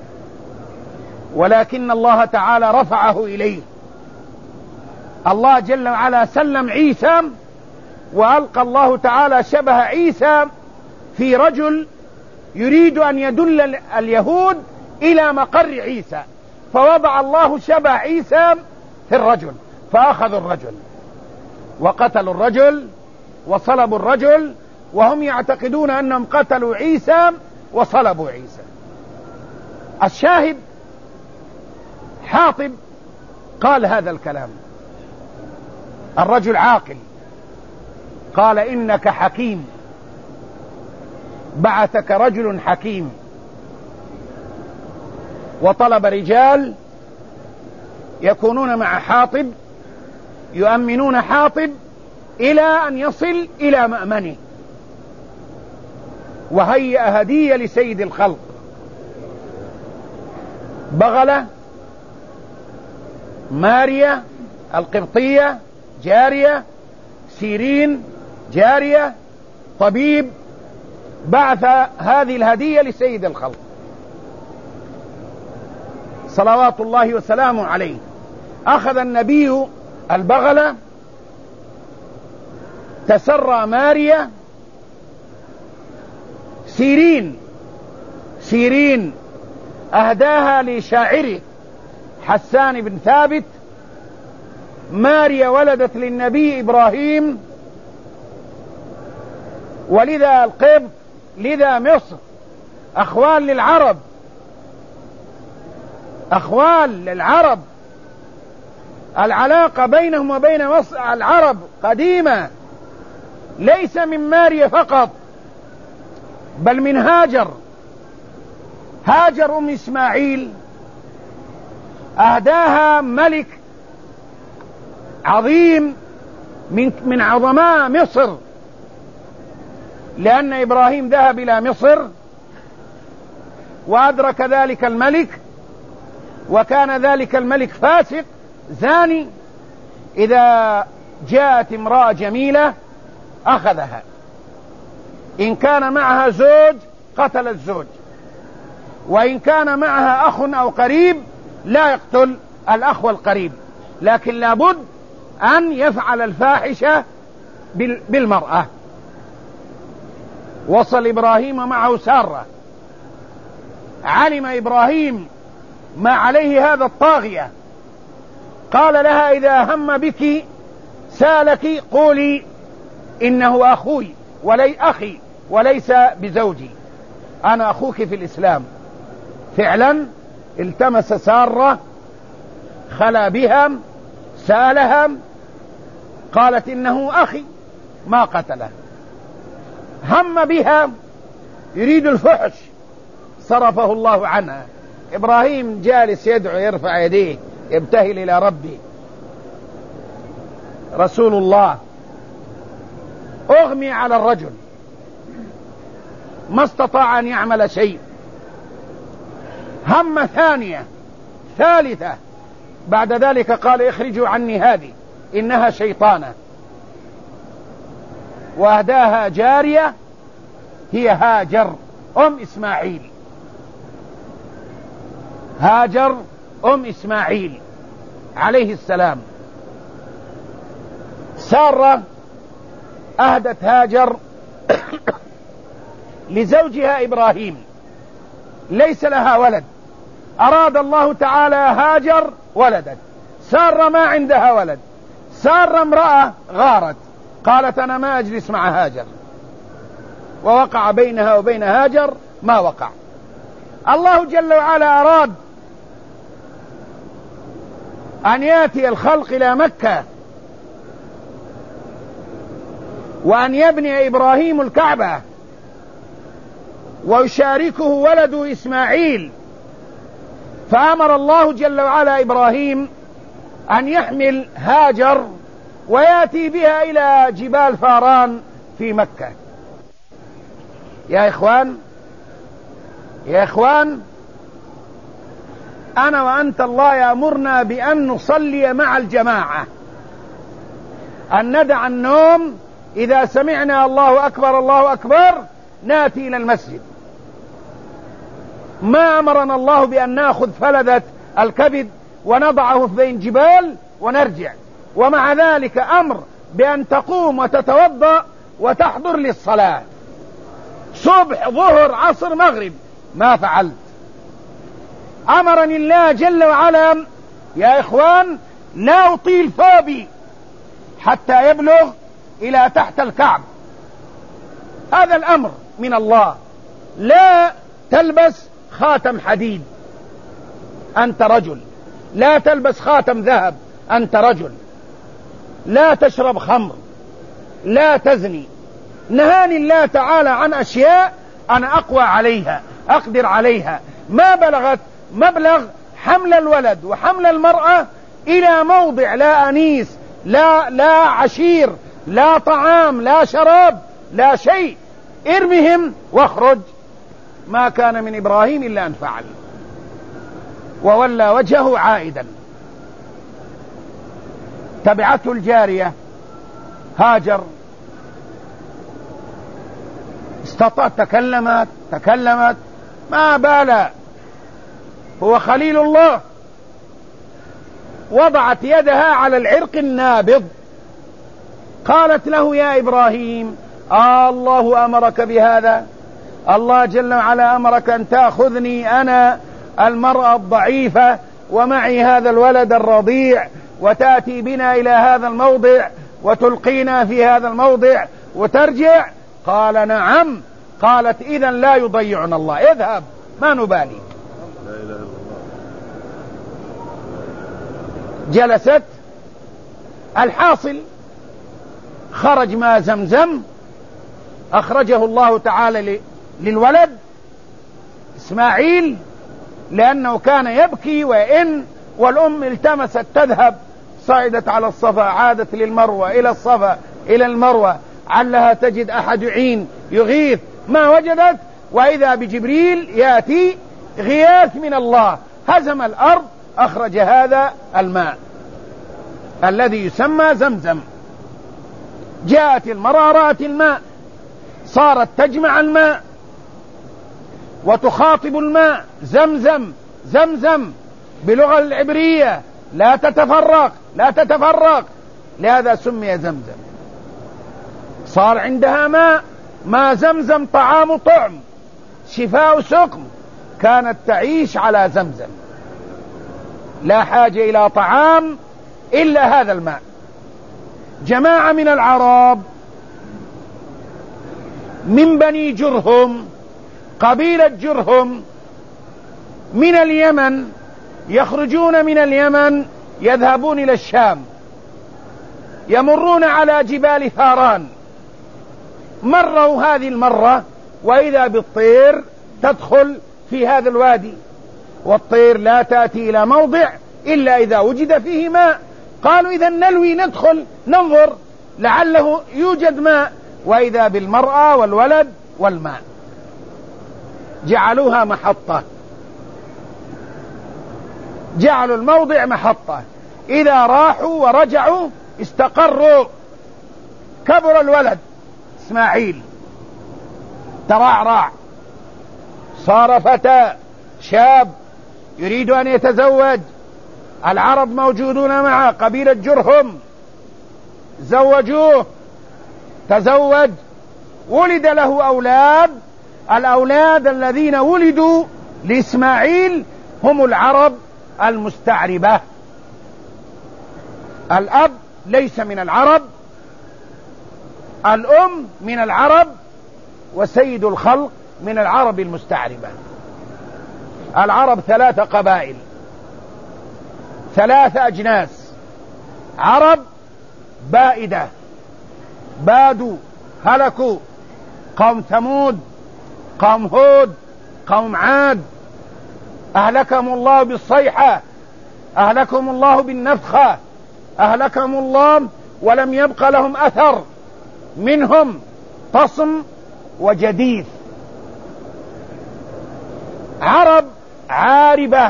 ولكن الله تعالى رفعه إليه. الله جل وعلا سلم عيسى، وألقى الله تعالى شبه عيسى في رجل يريد أن يدل اليهود إلى مقر عيسى، فوضع الله شبه عيسى في الرجل، فأخذوا الرجل وقتلوا الرجل وصلبوا الرجل، وهم يعتقدون أنهم قتلوا عيسى وصلبوا عيسى. الشاهد حاطب قال هذا الكلام، الرجل عاقل، قال: إنك حكيم، بعثك رجل حكيم. وطلب رجال يكونون مع حاطب يؤمنون حاطب إلى أن يصل إلى مأمنه، وهيأ هدية لسيد الخلق: بغلة، ماريا القبطية جارية، سيرين جارية، طبيب. بعث هذه الهدية لسيد الخلق صلوات الله وسلامه عليه. أخذ النبي البغلة، تسرى ماريا، سيرين سيرين أهداها لشاعره حسان بن ثابت. ماريا ولدت للنبي إبراهيم، ولذا القبط لذا مصر أخوال للعرب، أخوال للعرب. العلاقة بينهم وبين مصر العرب قديمة، ليس من ماريا فقط بل من هاجر. هاجر أم إسماعيل أهداها ملك عظيم من من عظماء مصر، لأن إبراهيم ذهب إلى مصر وأدرك ذلك الملك، وكان ذلك الملك فاسق زاني، إذا جاءت امرأة جميلة أخذها، إن كان معها زوج قتل الزوج، وإن كان معها أخ أو قريب لا يقتل الأخ والقريب، لكن لابد أن يفعل الفاحشة بالمرأة. وصل إبراهيم معه سارة، علم إبراهيم ما عليه هذا الطاغية، قال لها: إذا هم بك سالك قولي إنه أخوي ولي أخي وليس بزوجي، أنا أخوك في الإسلام. فعلا التمس سارة، خلا بها، سألها، قالت: إنه أخي، ما قتله. هم بها يريد الفحش، صرفه الله عنها. إبراهيم جالس يدعو، يرفع يديه، يبتهل إلى ربي. رسول الله أغمي على الرجل، ما استطاع أن يعمل شيء. هم ثانية ثالثة. بعد ذلك قال اخرجوا عني هذه إنها شيطانة، وأهداها جارية هي هاجر أم إسماعيل. هاجر أم إسماعيل عليه السلام. سارة أهدت هاجر لزوجها إبراهيم، ليس لها ولد، أراد الله تعالى هاجر ولدت. سارة ما عندها ولد، سارة امرأة غارت، قالت أنا ما أجلس مع هاجر، ووقع بينها وبين هاجر ما وقع. الله جل وعلا أراد أن يأتي الخلق إلى مكة وأن يبني إبراهيم الكعبة ويشاركه ولده إسماعيل، فأمر الله جل وعلا إبراهيم أن يحمل هاجر ويأتي بها إلى جبال فاران في مكة. يا إخوان يا إخوان أنا وأنت الله يأمرنا بأن نصلي مع الجماعة، أن ندع النوم إذا سمعنا الله أكبر الله أكبر نأتي إلى المسجد. ما أمرنا الله بأن نأخذ فلذة الكبد ونضعه في بين جبال ونرجع، ومع ذلك أمر بأن تقوم وتتوضأ وتحضر للصلاة صبح ظهر عصر مغرب. ما فعلت. أمرني الله جل وعلا يا إخوان لا أطيل ثوبي حتى يبلغ إلى تحت الكعب، هذا الأمر من الله. لا تلبس خاتم حديد أنت رجل، لا تلبس خاتم ذهب أنت رجل، لا تشرب خمر، لا تزني. نهاني الله تعالى عن أشياء أنا أقوى عليها أقدر عليها، ما بلغت مبلغ حمل الولد وحمل المرأة إلى موضع لا أنيس لا لا عشير لا طعام لا شراب لا شيء، ارمهم واخرج. ما كان من إبراهيم إلا أن فعل، وولى وجهه عائدا. تبعته الجارية هاجر، استطاعت تكلمت تكلمت ما بالا، هو خليل الله. وضعت يدها على العرق النابض، قالت له يا إبراهيم آه الله أمرك بهذا، الله جل وعلا أمرك أن تأخذني أنا المرأة الضعيفة ومعي هذا الولد الرضيع وتأتي بنا إلى هذا الموضع وتلقينا في هذا الموضع وترجع؟ قال نعم. قالت إذن لا يضيعنا الله، اذهب ما نبالي. لا إله إلا الله. جلست. الحاصل خرج ماء زمزم، أخرجه الله تعالى للولد إسماعيل لأنه كان يبكي وإن، والأم التمست تذهب، صعدت على الصفا عادت للمروة إلى الصفا إلى المروة علها تجد أحد يعين يغيث، ما وجدت، وإذا بجبريل يأتي غياث من الله، هزم الأرض أخرج هذا الماء الذي يسمى زمزم. جاءت المرأة رأت الماء، صارت تجمع الماء وتخاطب الماء زمزم زمزم بلغة العبرية، لا تتفرق لا تتفرق، لهذا سمي زمزم. صار عندها ماء، ما زمزم طعام طعم شفاء سقم، كانت تعيش على زمزم، لا حاجة إلى طعام إلا هذا الماء. جماعة من العرب من بني جرهم، قبيلة جرهم من اليمن، يخرجون من اليمن يذهبون إلى الشام، يمرون على جبال فاران. مروا هذه المرة وإذا بالطير تدخل في هذا الوادي، والطير لا تأتي إلى موضع إلا إذا وجد فيه ماء. قالوا إذا نلوي ندخل ننظر لعله يوجد ماء، وإذا بالمرأة والولد والماء. جعلوها محطة، جعلوا الموضع محطة، إذا راحوا ورجعوا استقروا. كبر الولد إسماعيل، ترعرع، صار فتى شاب يريد أن يتزوج. العرب موجودون معه، قبيلة جرهم، زوجوه، تزوج، ولد له أولاد. الأولاد الذين ولدوا لإسماعيل هم العرب المستعربة. الأب ليس من العرب، الأم من العرب، وسيد الخلق من العرب المستعربة. العرب ثلاث قبائل، ثلاث أجناس: عرب بائدة، بادوا هلكوا، قوم ثمود، قوم هود، قوم عاد، أهلكهم الله بالصيحة، أهلكهم الله بالنفخة، أهلكهم الله ولم يبق لهم أثر منهم تصم وجديث. عرب عاربة،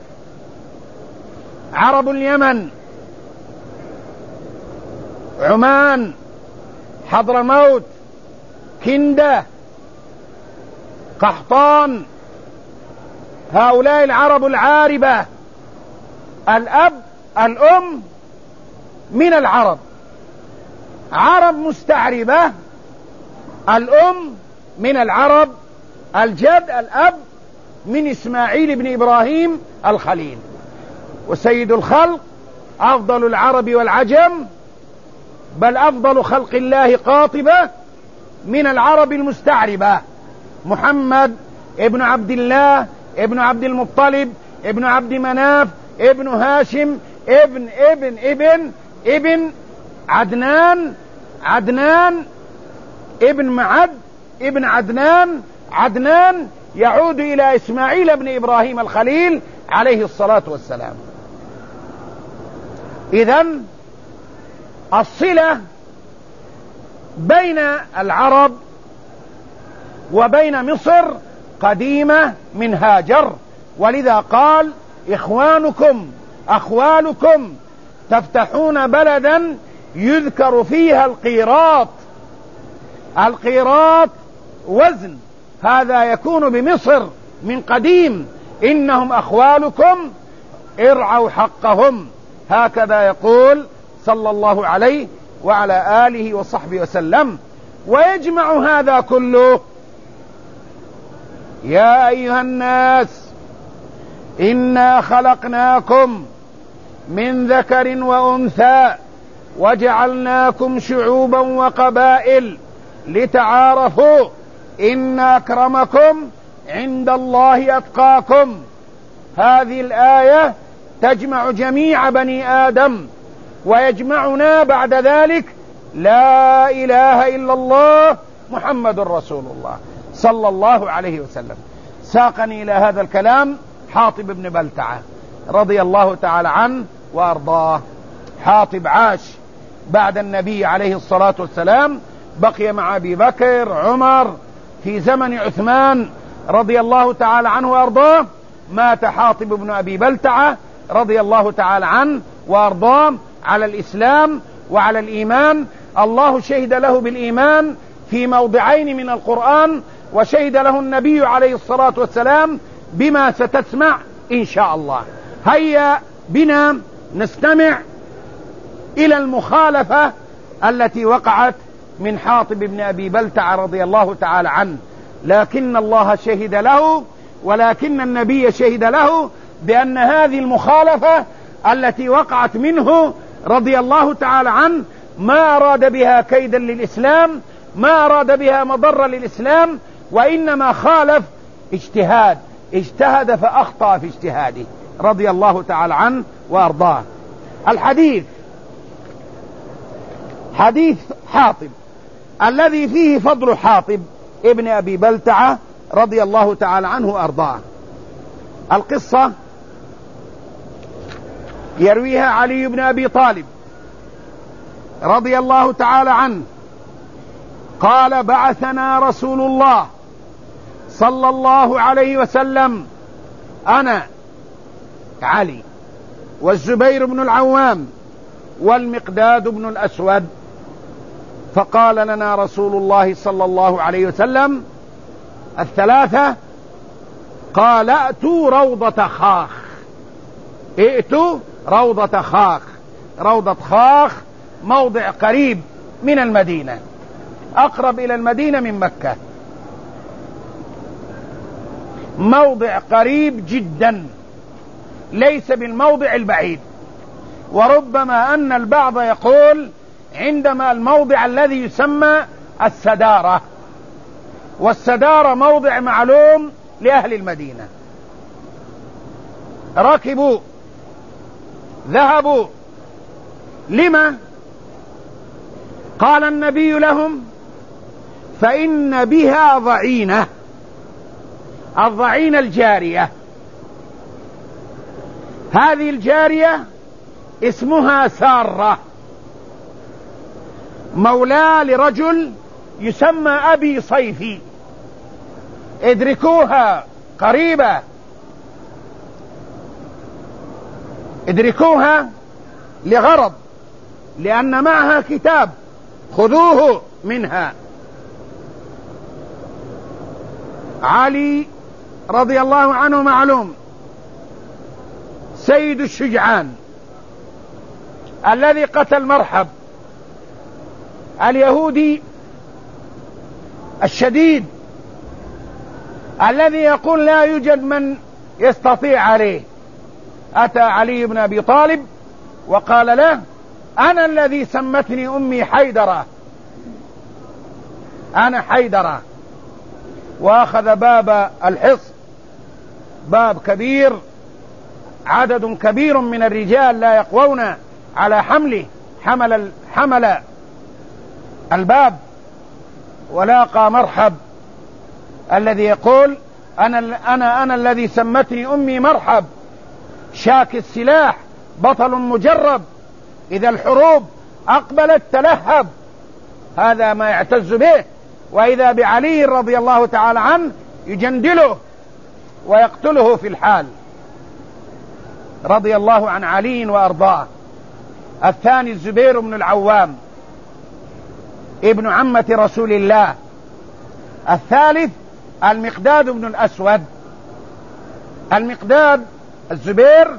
عرب اليمن، عمان، حضرموت، كندة، قحطان، هؤلاء العرب العاربة. الأب الأم من العرب. عرب مستعربة، الأم من العرب، الجد الأب من إسماعيل بن إبراهيم الخليل. وسيد الخلق أفضل العرب والعجم، بل أفضل خلق الله قاطبة من العرب المستعربة، محمد ابن عبد الله ابن عبد المطلب ابن عبد مناف ابن هاشم ابن ابن ابن ابن عدنان، عدنان ابن معد ابن عدنان، عدنان يعود إلى إسماعيل بن إبراهيم الخليل عليه الصلاة والسلام. إذن الصلة بين العرب وبين مصر قديمة من هاجر، ولذا قال: إخوانكم أخوالكم تفتحون بلدا يذكر فيها القيراط. القيراط وزن، هذا يكون بمصر من قديم. إنهم أخوالكم ارعوا حقهم، هكذا يقول صلى الله عليه وعلى آله وصحبه وسلم. ويجمع هذا كله: يا أيها الناس إنا خلقناكم من ذكر وأنثى وجعلناكم شعوبا وقبائل لتعارفوا إن أكرمكم عند الله أتقاكم. هذه الآية تجمع جميع بني آدم، ويجمعنا بعد ذلك لا إله إلا الله محمد رسول الله صلى الله عليه وسلم. ساقني إلى هذا الكلام حاطب بن بلتعة رضي الله تعالى عنه وأرضاه. حاطب عاش بعد النبي عليه الصلاة والسلام، بقي مع أبي بكر عمر في زمن عثمان رضي الله تعالى عنه وأرضاه. مات حاطب بن أبي بلتعة رضي الله تعالى عنه وأرضاه على الإسلام وعلى الإيمان. الله شهد له بالإيمان في موضعين من القرآن، وشهد له النبي عليه الصلاة والسلام بما ستسمع إن شاء الله. هيا بنا نستمع إلى المخالفة التي وقعت من حاطب بن أبي بلتعة رضي الله تعالى عنه. لكن الله شهد له، ولكن النبي شهد له بأن هذه المخالفة التي وقعت منه رضي الله تعالى عنه ما أراد بها كيدا للإسلام، ما أراد بها مضرة للإسلام، وإنما خالف اجتهاد، اجتهد فأخطأ في اجتهاده رضي الله تعالى عنه وأرضاه. الحديث حديث حاطب الذي فيه فضل حاطب ابن أبي بلتعة رضي الله تعالى عنه وأرضاه. القصة يرويها علي بن أبي طالب رضي الله تعالى عنه قال: بعثنا رسول الله صلى الله عليه وسلم، أنا علي والزبير بن العوام والمقداد بن الأسود. فقال لنا رسول الله صلى الله عليه وسلم الثلاثة، قال ائتوا روضة خاخ، ائتوا روضة خاخ. روضة خاخ موضع قريب من المدينة، أقرب إلى المدينة من مكة، موضع قريب جدا ليس بالموضع البعيد. وربما أن البعض يقول عندما الموضع الذي يسمى السدارة، والسدارة موضع معلوم لأهل المدينة. ركبوا ذهبوا، لما؟ قال النبي لهم فإن بها ضعينة. الضعينة الجارية، هذه الجارية اسمها سارة، مولى لرجل يسمى أبي صيفي. ادركوها قريبة، ادركوها لغرض، لأن معها كتاب، خذوه منها. علي رضي الله عنه معلوم سيد الشجعان الذي قتل مرحب اليهودي الشديد، الذي يقول لا يوجد من يستطيع عليه. أتى علي بن أبي طالب وقال له أنا الذي سمتني أمي حيدرة، أنا حيدرة. وأخذ باب الحصن، باب كبير، عدد كبير من الرجال لا يقوون على حمله، حمل حمل الباب، ولاقى مرحب الذي يقول أنا أنا أنا الذي سمتني أمي مرحب، شاك السلاح، بطل مجرب، إذا الحروب أقبلت تلهب. هذا ما يعتز به. وإذا بعلي رضي الله تعالى عنه يجندله ويقتله في الحال، رضي الله عن علي وأرضاه. الثاني الزبير بن العوام ابن عمة رسول الله. الثالث المقداد بن الأسود. المقداد الزبير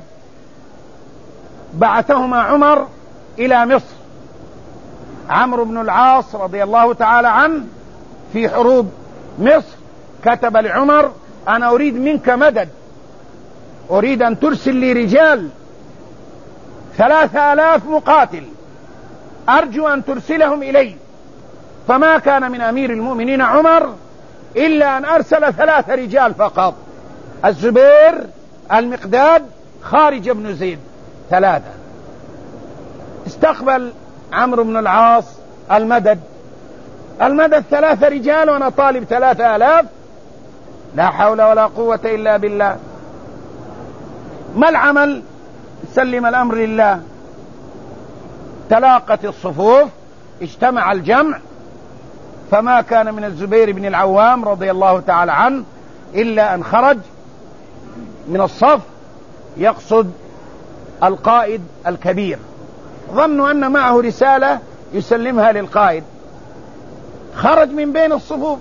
بعثهما عمر إلى مصر، عمرو بن العاص رضي الله تعالى عنه في حروب مصر كتب لعمر أنا أريد منك مدد، أريد أن ترسل لي رجال ثلاثة آلاف مقاتل، أرجو أن ترسلهم إلي. فما كان من أمير المؤمنين عمر إلا أن أرسل ثلاثة رجال فقط، الزبير، المقداد، خارج بن زيد، ثلاثة. استقبل عمرو بن العاص المدد، المدد ثلاثة رجال وأنا طالب ثلاثة آلاف، لا حول ولا قوة إلا بالله. ما العمل؟ سلم الأمر لله. تلاقت الصفوف، اجتمع الجمع، فما كان من الزبير بن العوام رضي الله تعالى عنه إلا أن خرج من الصف يقصد القائد الكبير، ظنوا أن معه رسالة يسلمها للقائد. خرج من بين الصفوف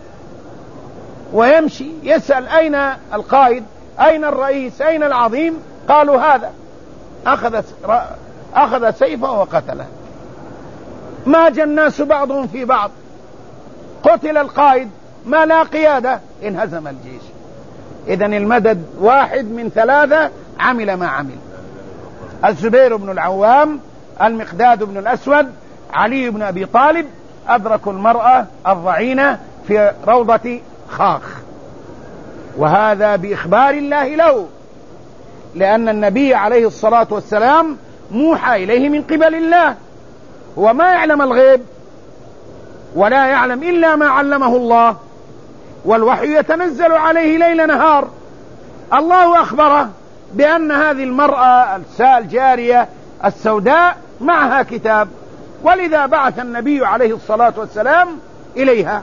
ويمشي يسأل أين القائد، أين الرئيس، أين العظيم؟ قالوا هذا. أخذ أخذ سيفه وقتله. ماج الناس بعضهم في بعض، قتل القائد، ما لا قيادة، انهزم الجيش. إذن المدد واحد من ثلاثة عمل ما عمل. الزبير بن العوام، المقداد بن الأسود، علي بن أبي طالب أدركوا المرأة الضعينة في روضة خاخ، وهذا بإخبار الله له، لأن النبي عليه الصلاة والسلام موحى إليه من قبل الله، هو ما يعلم الغيب ولا يعلم إلا ما علمه الله، والوحي يتنزل عليه ليل نهار. الله أخبره بأن هذه المرأة الجارية السوداء معها كتاب، ولذا بعث النبي عليه الصلاة والسلام إليها.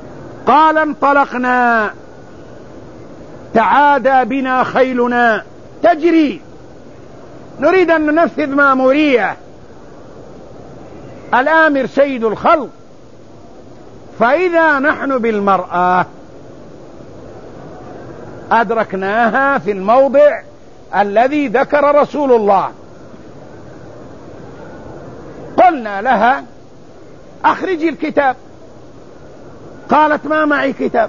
قال انطلقنا، تعادى بنا خيلنا تجري، نريد أن ننفذ مأمورية، الآمر سيد الخلق. فإذا نحن بالمرأة أدركناها في الموضع الذي ذكر رسول الله، قلنا لها أخرجي الكتاب، قالت ما معي كتاب.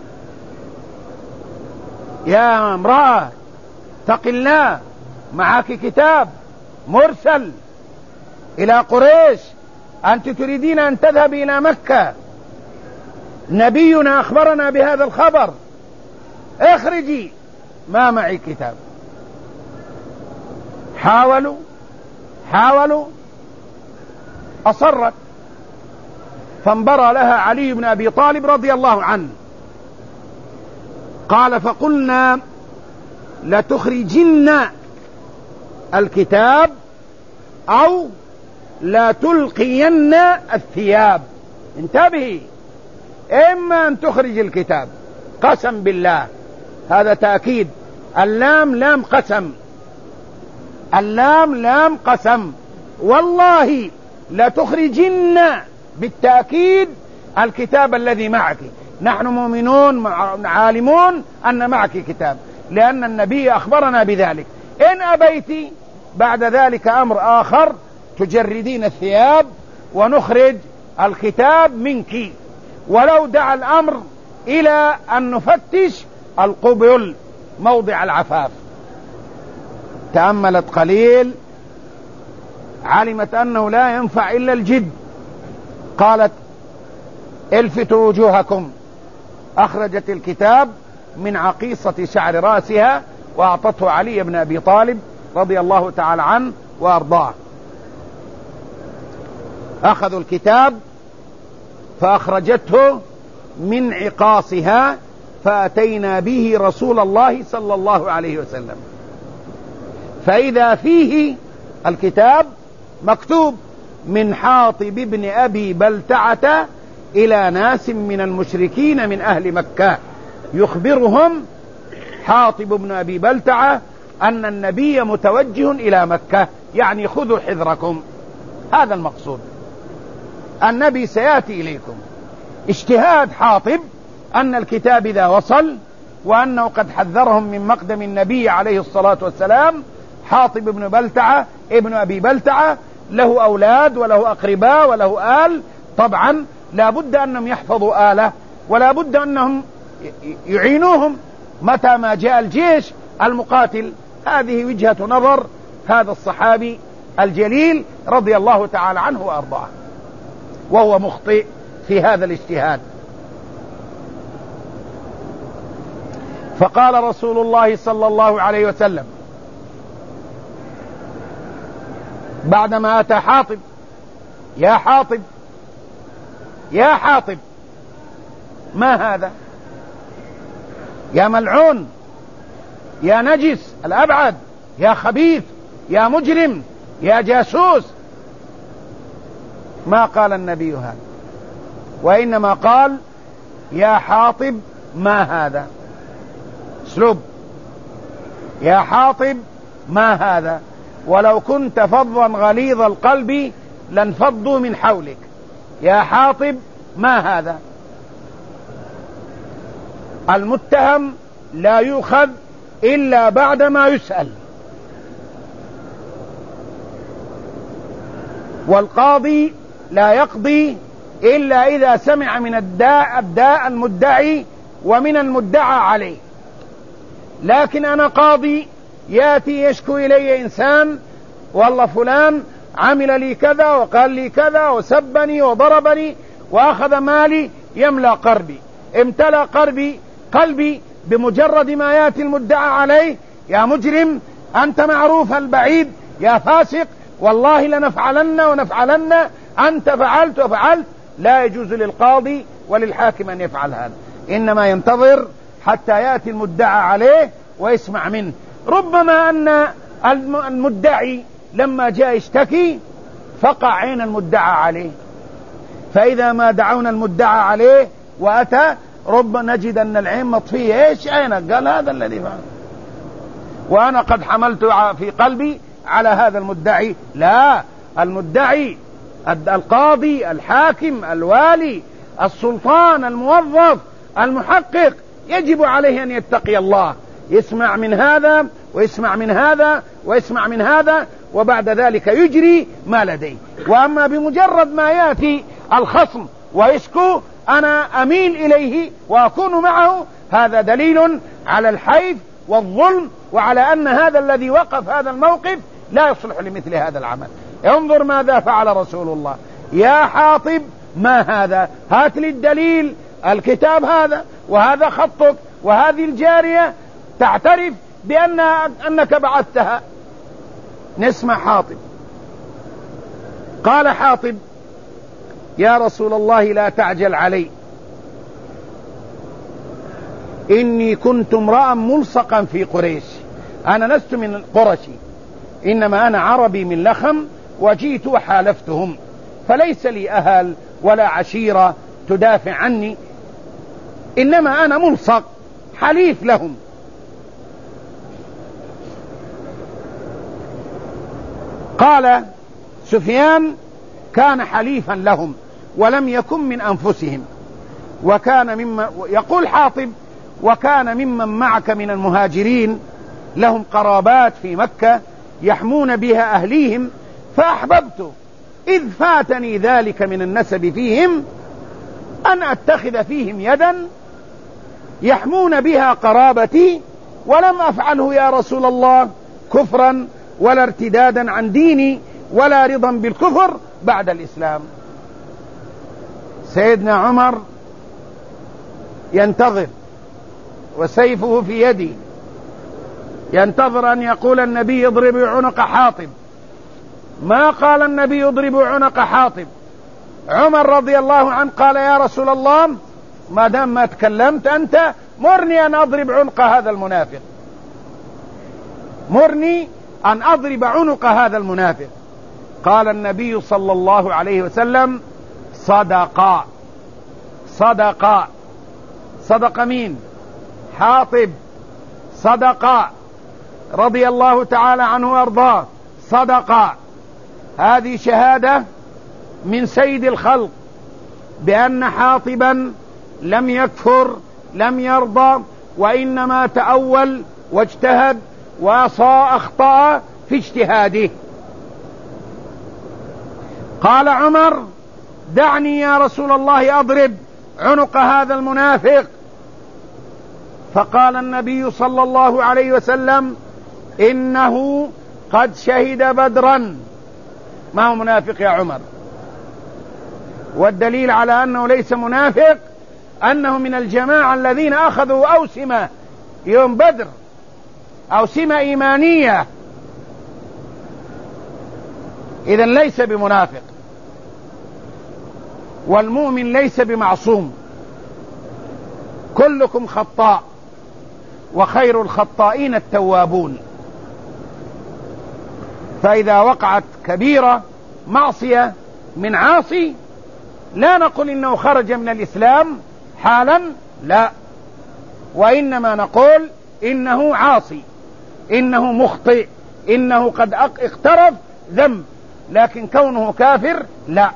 يا امرأة اتق الله، معك كتاب مرسل إلى قريش، أنت تريدين أن تذهب إلى مكة، نبينا أخبرنا بهذا الخبر، اخرجي. ما معي كتاب. حاولوا حاولوا أصرت، فانبرى لها علي بن أبي طالب رضي الله عنه، قال فقلنا لتخرجن الكتاب أو لا تلقين الثياب، انتبهي، إما أن تخرج الكتاب، قسم بالله، هذا تأكيد، اللام لام قسم، اللام لام قسم، والله لتخرجن بالتأكيد الكتاب الذي معك، نحن مؤمنون عالمون أن معك كتاب، لأن النبي أخبرنا بذلك. إن أبيت بعد ذلك أمر آخر، تجردين الثياب ونخرج الكتاب منك، ولو دعا الأمر إلى أن نفتش القبل موضع العفاف. تأملت قليل، علمت أنه لا ينفع إلا الجد، قالت الفتوا وجوهكم، أخرجت الكتاب من عقيصة شعر رأسها وأعطته علي بن أبي طالب رضي الله تعالى عنه وأرضاه. أخذوا الكتاب فأخرجته من عقاصها، فأتينا به رسول الله صلى الله عليه وسلم، فإذا فيه الكتاب مكتوب من حاطب بن أبي بلتعة إلى ناس من المشركين من أهل مكة، يخبرهم حاطب بن أبي بلتعة أن النبي متوجه إلى مكة، يعني خذوا حذركم، هذا المقصود، النبي سيأتي إليكم. اجتهاد حاطب أن الكتاب إذا وصل، وأنه قد حذرهم من مقدم النبي عليه الصلاة والسلام. حاطب بن بلتعة ابن أبي بلتعة له أولاد وله أقرباء وله آل، طبعا لا بد أنهم يحفظوا آله، ولا بد أنهم يعينوهم متى ما جاء الجيش المقاتل. هذه وجهة نظر هذا الصحابي الجليل رضي الله تعالى عنه وأرضاه، وهو مخطئ في هذا الاجتهاد. فقال رسول الله صلى الله عليه وسلم بعدما أتى حاطب: يا حاطب يا حاطب ما هذا؟ يا ملعون، يا نجس الأبعد، يا خبيث، يا مجرم، يا جاسوس. ما قال النبي هذا، وإنما قال: يا حاطب ما هذا، اسلوب، يا حاطب ما هذا، ولو كنت فظا غليظ القلب لانفضوا من حولك، يا حاطب ما هذا. المتهم لا يؤخذ إلا بعدما يسأل، والقاضي لا يقضي إلا إذا سمع من الداء الداء المدعي ومن المدعى عليه. لكن أنا قاضي يأتي يشكو إلي إنسان: والله فلان عمل لي كذا وقال لي كذا وسبني وضربني وأخذ مالي، يملأ قربي، امتلأ قربي قلبي بمجرد ما يأتي المدعى عليه: يا مجرم، أنت معروف البعيد، يا فاسق، والله لنفعلن ونفعلن، أنت فعلت وفعلت. لا يجوز للقاضي وللحاكم أن يفعل هذا، إنما ينتظر حتى يأتي المدعى عليه ويسمع منه. ربما أن المدعي لما جاء يشتكي فقع عين المدعى عليه، فإذا ما دعونا المدعى عليه وأتى رب نجد أن العين مطفية. إيش عينك؟ قال: هذا الذي فعل. وأنا قد حملت في قلبي على هذا المدعي. لا، المدعي القاضي الحاكم الوالي السلطان الموظف المحقق يجب عليه أن يتقي الله، يسمع من هذا ويسمع من هذا ويسمع من هذا، وبعد ذلك يجري ما لديه. وأما بمجرد ما يأتي الخصم ويشكو أنا أميل إليه وأكون معه، هذا دليل على الحيف والظلم، وعلى أن هذا الذي وقف هذا الموقف لا يصلح لمثل هذا العمل. انظر ماذا فعل رسول الله. يا حاطب ما هذا؟ هات لي الدليل، الكتاب هذا وهذا خطك وهذه الجارية تعترف بأن أنك بعثتها. نسمع حاطب. قال حاطب: يا رسول الله لا تعجل علي، إني كنت امرأ ملصقا في قريش، أنا لست من القرشي، إنما أنا عربي من لخم وجيت وحالفتهم، فليس لي أهل ولا عشيرة تدافع عني، إنما أنا ملصق حليف لهم. قال سفيان: كان حليفا لهم ولم يكن من أنفسهم، وكان مما يقول حاطب: وكان ممن معك من المهاجرين لهم قرابات في مكة يحمون بها أهليهم، فأحببت إذ فاتني ذلك من النسب فيهم أن أتخذ فيهم يدا يحمون بها قرابتي، ولم أفعله يا رسول الله كفرا ولا ارتدادا عن ديني ولا رضا بالكفر بعد الإسلام. سيدنا عمر ينتظر وسيفه في يدي، ينتظر أن يقول النبي: اضرب عنق حاطب. ما قال النبي: اضرب عنق حاطب. عمر رضي الله عنه قال: يا رسول الله، ما دام ما تكلمت أنت، مرني أن أضرب عنق هذا المنافق، مرني أن أضرب عنق هذا المنافق. قال النبي صلى الله عليه وسلم: صدقا صدقا. صدق مين؟ حاطب. صدقا رضي الله تعالى عنه وارضاه. صدقا. هذه شهادة من سيد الخلق بأن حاطبا لم يكفر، لم يرضى، وإنما تأول واجتهد وأصاء أخطأ في اجتهاده. قال عمر: دعني يا رسول الله أضرب عنق هذا المنافق. فقال النبي صلى الله عليه وسلم: إنه قد شهد بدرا. ما هو منافق يا عمر؟ والدليل على أنه ليس منافق أنه من الجماعة الذين أخذوا أوسمة يوم بدر، أوسمة إيمانية، إذن ليس بمنافق. والمؤمن ليس بمعصوم، كلكم خطاء وخير الخطائين التوابون. فإذا وقعت كبيرة معصية من عاصي لا نقول إنه خرج من الإسلام حالا، لا، وإنما نقول إنه عاصي، إنه مخطئ، إنه قد اقترف ذنب، لكن كونه كافر لا.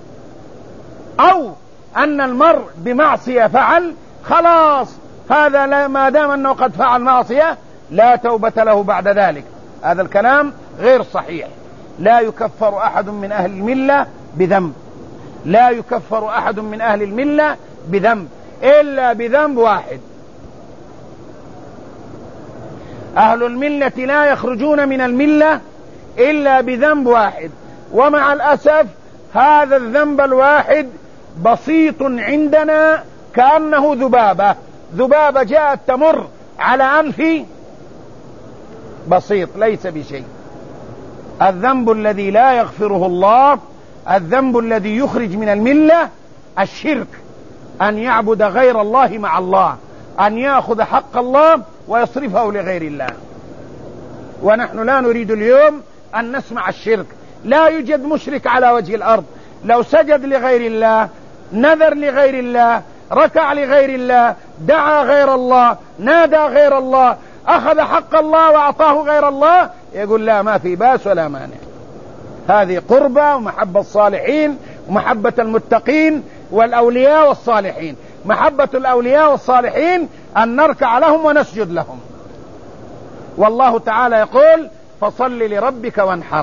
أو أن المرء بمعصية فعل، خلاص هذا لا، ما دام أنه قد فعل معصية لا توبة له بعد ذلك. هذا الكلام غير صحيح. لا يكفر أحد من أهل الملة بذنب، لا يكفر أحد من أهل الملة بذنب إلا بذنب واحد. أهل الملة لا يخرجون من الملة إلا بذنب واحد، ومع الأسف هذا الذنب الواحد بسيط عندنا كأنه ذبابة، ذبابة جاءت تمر على أنفي، بسيط ليس بشيء. الذنب الذي لا يغفره الله، الذنب الذي يخرج من الملة، الشرك، أن يعبد غير الله مع الله، أن يأخذ حق الله ويصرفه لغير الله. ونحن لا نريد اليوم أن نسمع الشرك. لا يوجد مشرك على وجه الأرض لو سجد لغير الله، نذر لغير الله، ركع لغير الله، دعا غير الله، نادى غير الله، أخذ حق الله وأعطاه غير الله، يقول لا، ما في باس ولا مانع. هذه قربة ومحبة الصالحين ومحبة المتقين والأولياء والصالحين. محبة الأولياء والصالحين أن نركع لهم ونسجد لهم. والله تعالى يقول فصل لربك وانحر.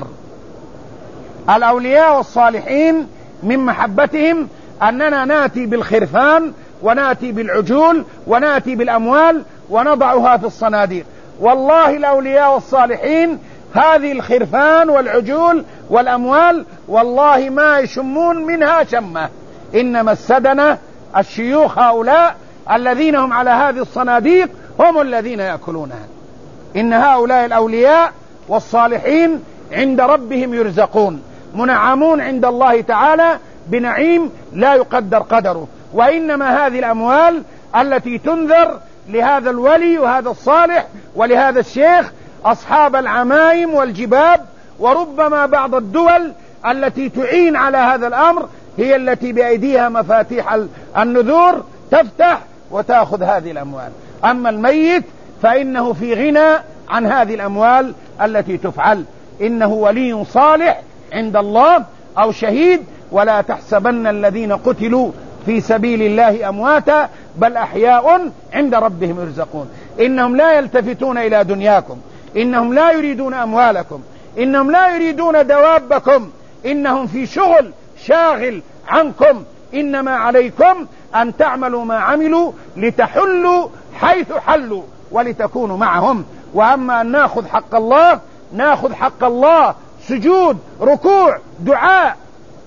الأولياء والصالحين من محبتهم أننا نأتي بالخرفان ونأتي بالعجول ونأتي بالأموال ونضعها في الصناديق. والله الأولياء والصالحين هذه الخرفان والعجول والأموال والله ما يشمون منها شمة، إنما السدنة الشيوخ هؤلاء الذين هم على هذه الصناديق هم الذين يأكلونها. إن هؤلاء الأولياء والصالحين عند ربهم يرزقون، منعمون عند الله تعالى بنعيم لا يقدر قدره. وإنما هذه الأموال التي تنذر لهذا الولي وهذا الصالح ولهذا الشيخ أصحاب العمايم والجباب، وربما بعض الدول التي تعين على هذا الأمر هي التي بأيديها مفاتيح النذور، تفتح وتأخذ هذه الأموال. أما الميت فإنه في غنى عن هذه الأموال التي تفعل. إنه ولي صالح عند الله أو شهيد. ولا تحسبن الذين قتلوا في سبيل الله أمواتا بل أحياء عند ربهم يرزقون. إنهم لا يلتفتون إلى دنياكم، إنهم لا يريدون أموالكم، إنهم لا يريدون دوابكم، إنهم في شغل شاغل عنكم. إنما عليكم أن تعملوا ما عملوا لتحلوا حيث حلوا ولتكونوا معهم. وأما أن نأخذ حق الله، نأخذ حق الله سجود ركوع دعاء،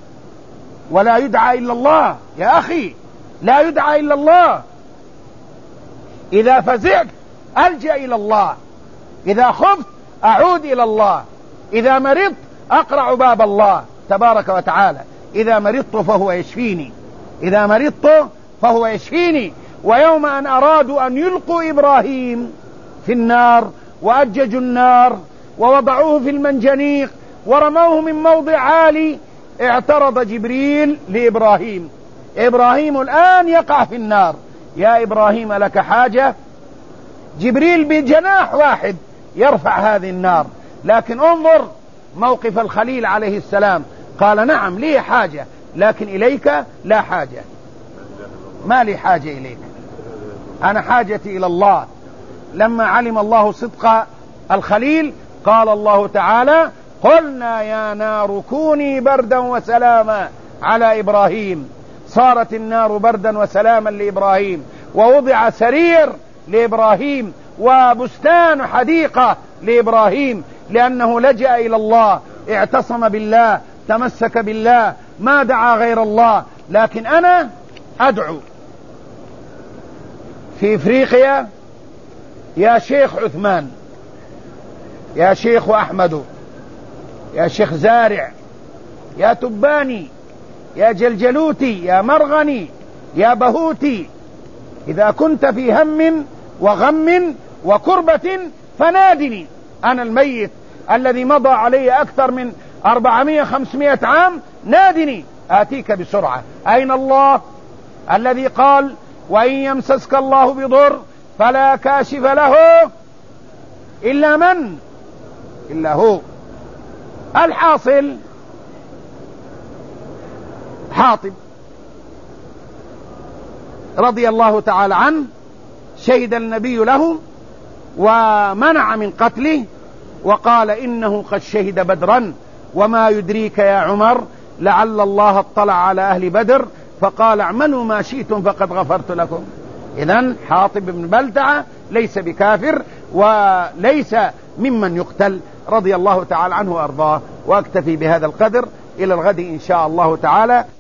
ولا يدعى إلا الله. يا أخي لا يدعى إلا الله. إذا فزعت ألجأ إلى الله، إذا خفت أعود إلى الله، إذا مرضت أقرع باب الله تبارك وتعالى. إذا مرضت فهو يشفيني، إذا مرضت فهو يشفيني. ويوم أن أرادوا أن يلقوا إبراهيم في النار وأججوا النار ووضعوه في المنجنيق ورموه من موضع عالي، اعترض جبريل لإبراهيم. إبراهيم الآن يقع في النار، يا إبراهيم لك حاجة؟ جبريل بجناح واحد يرفع هذه النار. لكن انظر موقف الخليل عليه السلام، قال نعم لي حاجة لكن إليك لا حاجة. ما لي حاجة إليك، أنا حاجتي إلى الله. لما علم الله صدق الخليل قال الله تعالى قلنا يا نار كوني بردا وسلاما على إبراهيم. صارت النار بردا وسلاما لإبراهيم، ووضع سرير لإبراهيم وبستان حديقة لإبراهيم، لأنه لجأ إلى الله، اعتصم بالله، تمسك بالله، ما دعا غير الله. لكن أنا أدعو في إفريقيا يا شيخ عثمان، يا شيخ أحمد، يا شيخ زارع، يا تباني، يا جلجلوتي، يا مرغني، يا بهوتي، إذا كنت في هم وغم وكربة فنادني. أنا الميت الذي مضى علي أكثر من أربعمائة خمسمائة عام، نادني آتيك بسرعة. أين الله الذي قال وإن يمسسك الله بضر فلا كاشف له إلا من إلا هو. الحاصل حاطب رضي الله تعالى عنه شهد النبي له ومنع من قتله، وقال إنه قد شهد بدرا وما يدريك يا عمر لعل الله اطلع على أهل بدر فقال اعملوا ما شئتم فقد غفرت لكم. إذن حاطب بن بلتعة ليس بكافر وليس ممن يقتل رضي الله تعالى عنه وأرضاه. وأكتفي بهذا القدر، إلى الغد إن شاء الله تعالى.